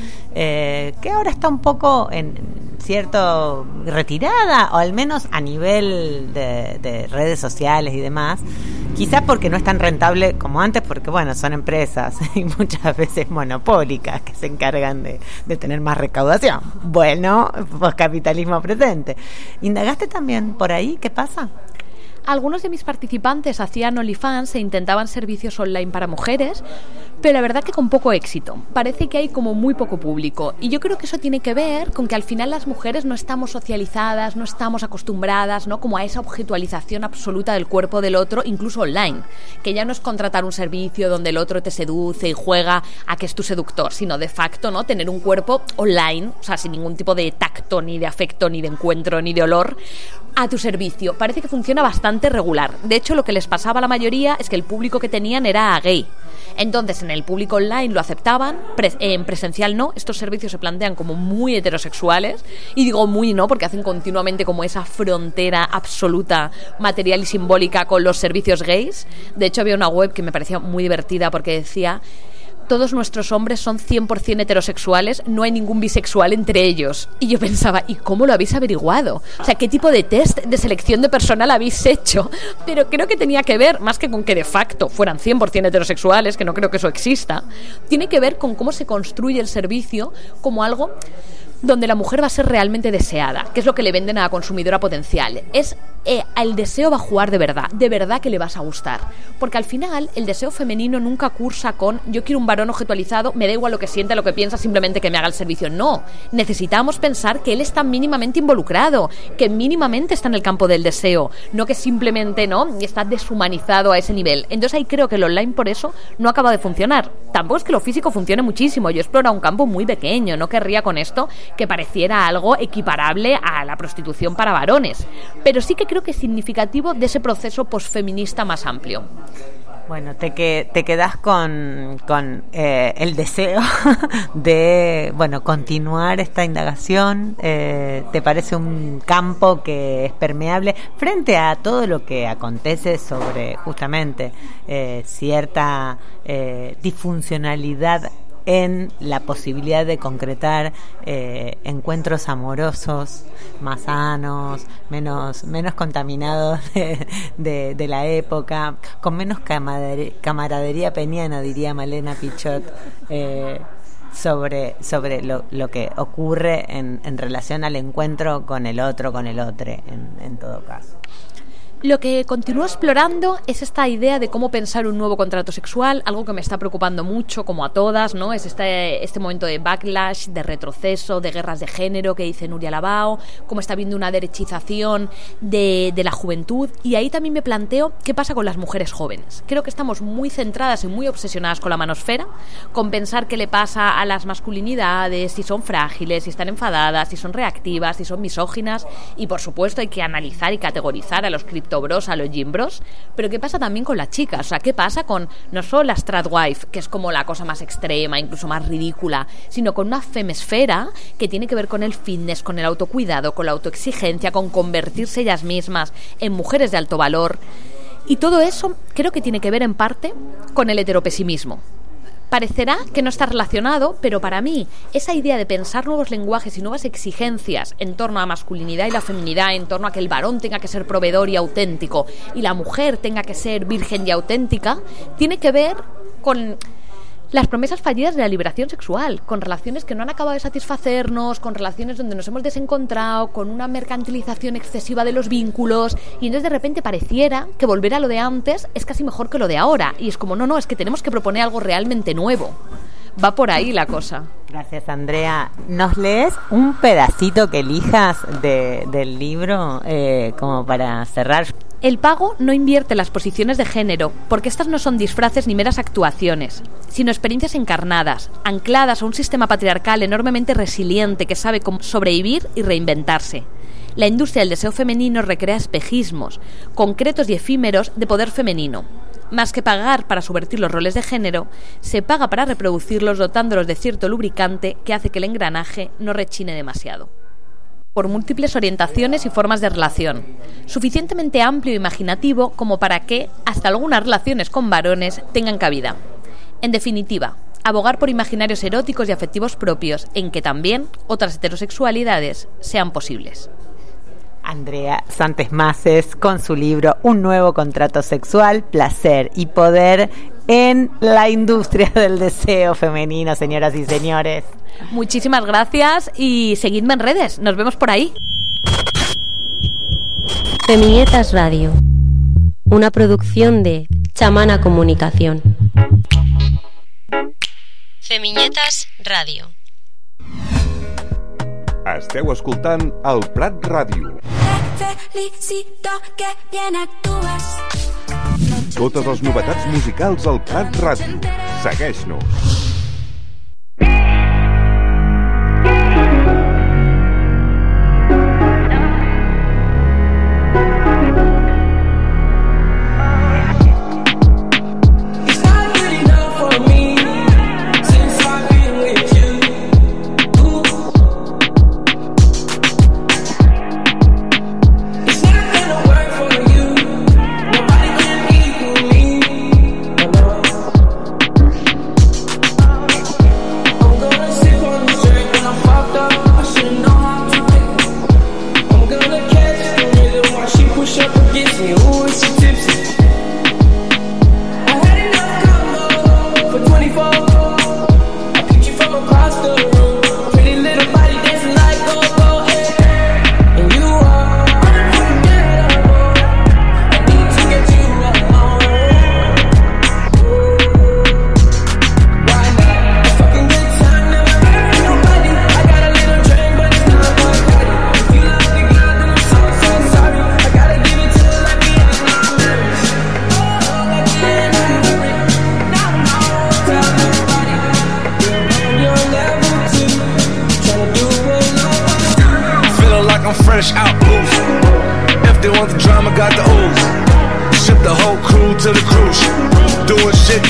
que ahora está un poco en cierto retirada, o al menos a nivel de redes sociales y demás, quizás porque no es tan rentable como antes, porque bueno, son empresas y muchas veces monopólicas que se encargan de tener más recaudación. Bueno, pues capitalismo presente. ¿Indagaste también por ahí qué pasa? Algunos de mis participantes hacían OnlyFans e intentaban servicios online para mujeres, pero la verdad que con poco éxito. Parece que hay como muy poco público. Y yo creo que eso tiene que ver con que al final las mujeres no estamos socializadas, no estamos acostumbradas, ¿no?, como a esa objetualización absoluta del cuerpo del otro, incluso online. Que ya no es contratar un servicio donde el otro te seduce y juega a que es tu seductor, sino de facto, ¿no?, tener un cuerpo online, o sea, sin ningún tipo de tacto, ni de afecto, ni de encuentro, ni de olor, a tu servicio. Parece que funciona bastante regular. De hecho, lo que les pasaba a la mayoría es que el público que tenían era gay. Entonces, en el público online lo aceptaban, en presencial no. Estos servicios se plantean como muy heterosexuales, y digo muy no porque hacen continuamente como esa frontera absoluta material y simbólica con los servicios gays. De hecho, había una web que me parecía muy divertida porque decía: todos nuestros hombres son 100% heterosexuales, no hay ningún bisexual entre ellos. Y yo pensaba, ¿y cómo lo habéis averiguado? O sea, ¿qué tipo de test de selección de personal habéis hecho? Pero creo que tenía que ver, más que con que de facto fueran 100% heterosexuales, que no creo que eso exista, tiene que ver con cómo se construye el servicio como algo donde la mujer va a ser realmente deseada, que es lo que le venden a la consumidora potencial. Es el deseo va a jugar de verdad que le vas a gustar. Porque al final el deseo femenino nunca cursa con yo quiero un varón objetualizado, me da igual lo que siente, lo que piensa, simplemente que me haga el servicio. No, necesitamos pensar que él está mínimamente involucrado, que mínimamente está en el campo del deseo, no que simplemente no está deshumanizado a ese nivel. Entonces ahí creo que el online por eso no acaba de funcionar. Tampoco es que lo físico funcione muchísimo, yo exploro un campo muy pequeño, no querría con esto que pareciera algo equiparable a la prostitución para varones, pero sí que creo que es significativo de ese proceso posfeminista más amplio. Bueno, te quedás con el deseo de continuar esta indagación. ¿Te parece un campo que es permeable frente a todo lo que acontece sobre justamente cierta disfuncionalidad en la posibilidad de concretar encuentros amorosos más sanos, menos contaminados de la época, con menos camaradería peñana, diría Malena Pichot, sobre lo que ocurre en relación al encuentro con el otro en todo caso. Lo que continúo explorando es esta idea de cómo pensar un nuevo contrato sexual, algo que me está preocupando mucho, como a todas, ¿no? Es este momento de backlash, de retroceso, de guerras de género que dice Nuria Labao, cómo está habiendo una derechización de la juventud, y ahí también me planteo qué pasa con las mujeres jóvenes. Creo que estamos muy centradas y muy obsesionadas con la manosfera, con pensar qué le pasa a las masculinidades, si son frágiles, si están enfadadas, si son reactivas, si son misóginas, y por supuesto hay que analizar y categorizar a los criptobros, a los gimbros, pero ¿qué pasa también con las chicas? O sea, ¿qué pasa con no solo la stratwife, que es como la cosa más extrema, incluso más ridícula, sino con una femesfera que tiene que ver con el fitness, con el autocuidado, con la autoexigencia, con convertirse ellas mismas en mujeres de alto valor? Y todo eso creo que tiene que ver en parte con el heteropesimismo. Parecerá que no está relacionado, pero para mí esa idea de pensar nuevos lenguajes y nuevas exigencias en torno a la masculinidad y la feminidad, en torno a que el varón tenga que ser proveedor y auténtico y la mujer tenga que ser virgen y auténtica, tiene que ver con las promesas fallidas de la liberación sexual, con relaciones que no han acabado de satisfacernos, con relaciones donde nos hemos desencontrado, con una mercantilización excesiva de los vínculos, y entonces de repente pareciera que volver a lo de antes es casi mejor que lo de ahora, y es como, no, es que tenemos que proponer algo realmente nuevo. Va por ahí la cosa. Gracias, Andrea. ¿Nos lees un pedacito que elijas del libro como para cerrar? El pago no invierte las posiciones de género, porque estas no son disfraces ni meras actuaciones, sino experiencias encarnadas, ancladas a un sistema patriarcal enormemente resiliente que sabe cómo sobrevivir y reinventarse. La industria del deseo femenino recrea espejismos, concretos y efímeros de poder femenino. Más que pagar para subvertir los roles de género, se paga para reproducirlos dotándolos de cierto lubricante que hace que el engranaje no rechine demasiado. Por múltiples orientaciones y formas de relación, suficientemente amplio e imaginativo como para que hasta algunas relaciones con varones tengan cabida. En definitiva, abogar por imaginarios eróticos y afectivos propios en que también otras heterosexualidades sean posibles. Andrea Santos Mases con su libro Un nuevo contrato sexual, placer y poder en la industria del deseo femenino, señoras y señores. Muchísimas gracias y seguidme en redes, nos vemos por ahí. Feminietas Radio, una producción de Chamana Comunicación. Feminietas Radio. Esteu escoltant el Prat Ràdio. Totes les novetats musicals al Prat Ràdio. Segueix-nos. Fresh out booze. If they want the drama, got the ooze. Ship the whole crew to the cruise.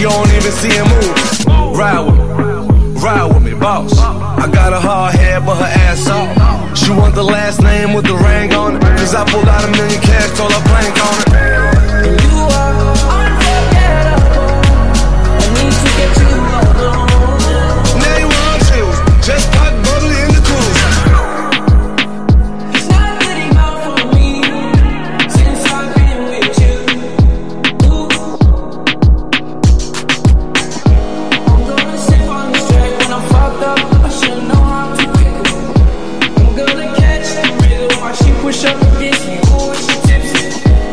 you don't even see him move. Ride with me, boss. I got a hard head, but her ass off. She want the last name with the ring on it, 'cause I pulled out $1 million cash, told her blank on it. And you are unforgettable. I need to get you alone. Now you want chills, just pop bubbly in the cruise. It's not getting out for me since I've been with you. I'm gonna sip on this track when I'm fucked up. I should know how to pick it. I'm gonna catch the rhythm while she push up against me. Oh, she tipsy.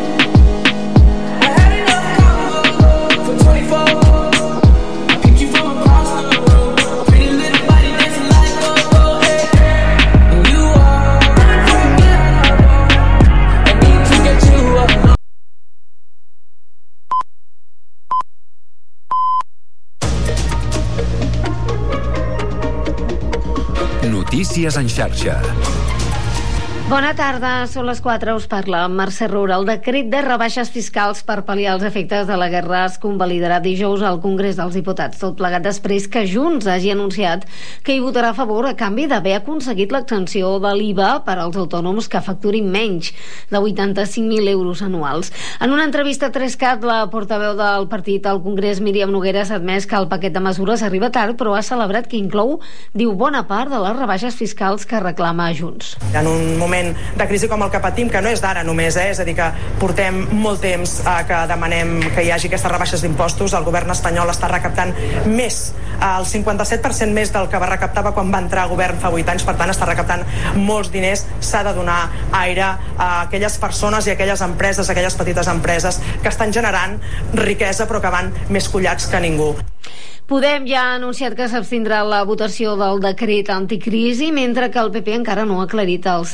I had enough combo for 24. I picked you from across the road. Pretty little body dancing like go-go, hey. And you are unforgettable. I need to get you up. Notícies en xarxa. Bona tarda, són les 4, us parla Mercè Roura. El decret de rebaixes fiscals per pal·liar els efectes de la guerra es convalidarà dijous al Congrés dels Diputats, tot plegat després que Junts hagi anunciat que hi votarà a favor a canvi d'haver aconseguit l'exempció de l'IVA per als autònoms que facturin menys de 85.000 euros anuals. En una entrevista a 3CAT, la portaveu del partit al Congrés, Míriam Nogueras, ha admès que el paquet de mesures arriba tard, però ha celebrat que inclou, diu, bona part de les rebaixes fiscals que reclama Junts. En un moment de crisi com el que patim, que no és d'ara només, és a dir, que portem molt temps que demanem que hi hagi aquestes rebaixes d'impostos. El govern espanyol està recaptant més, el 57% més del que va recaptar quan va entrar a govern fa 8 anys, per tant està recaptant molts diners. S'ha de donar aire a aquelles persones i a aquelles empreses, aquelles petites empreses que estan generant riquesa però que van més collats que ningú. Podem ja ha anunciat que s'abstindrà la votació del decret anticrisi, mentre que el PP encara no ha aclarit els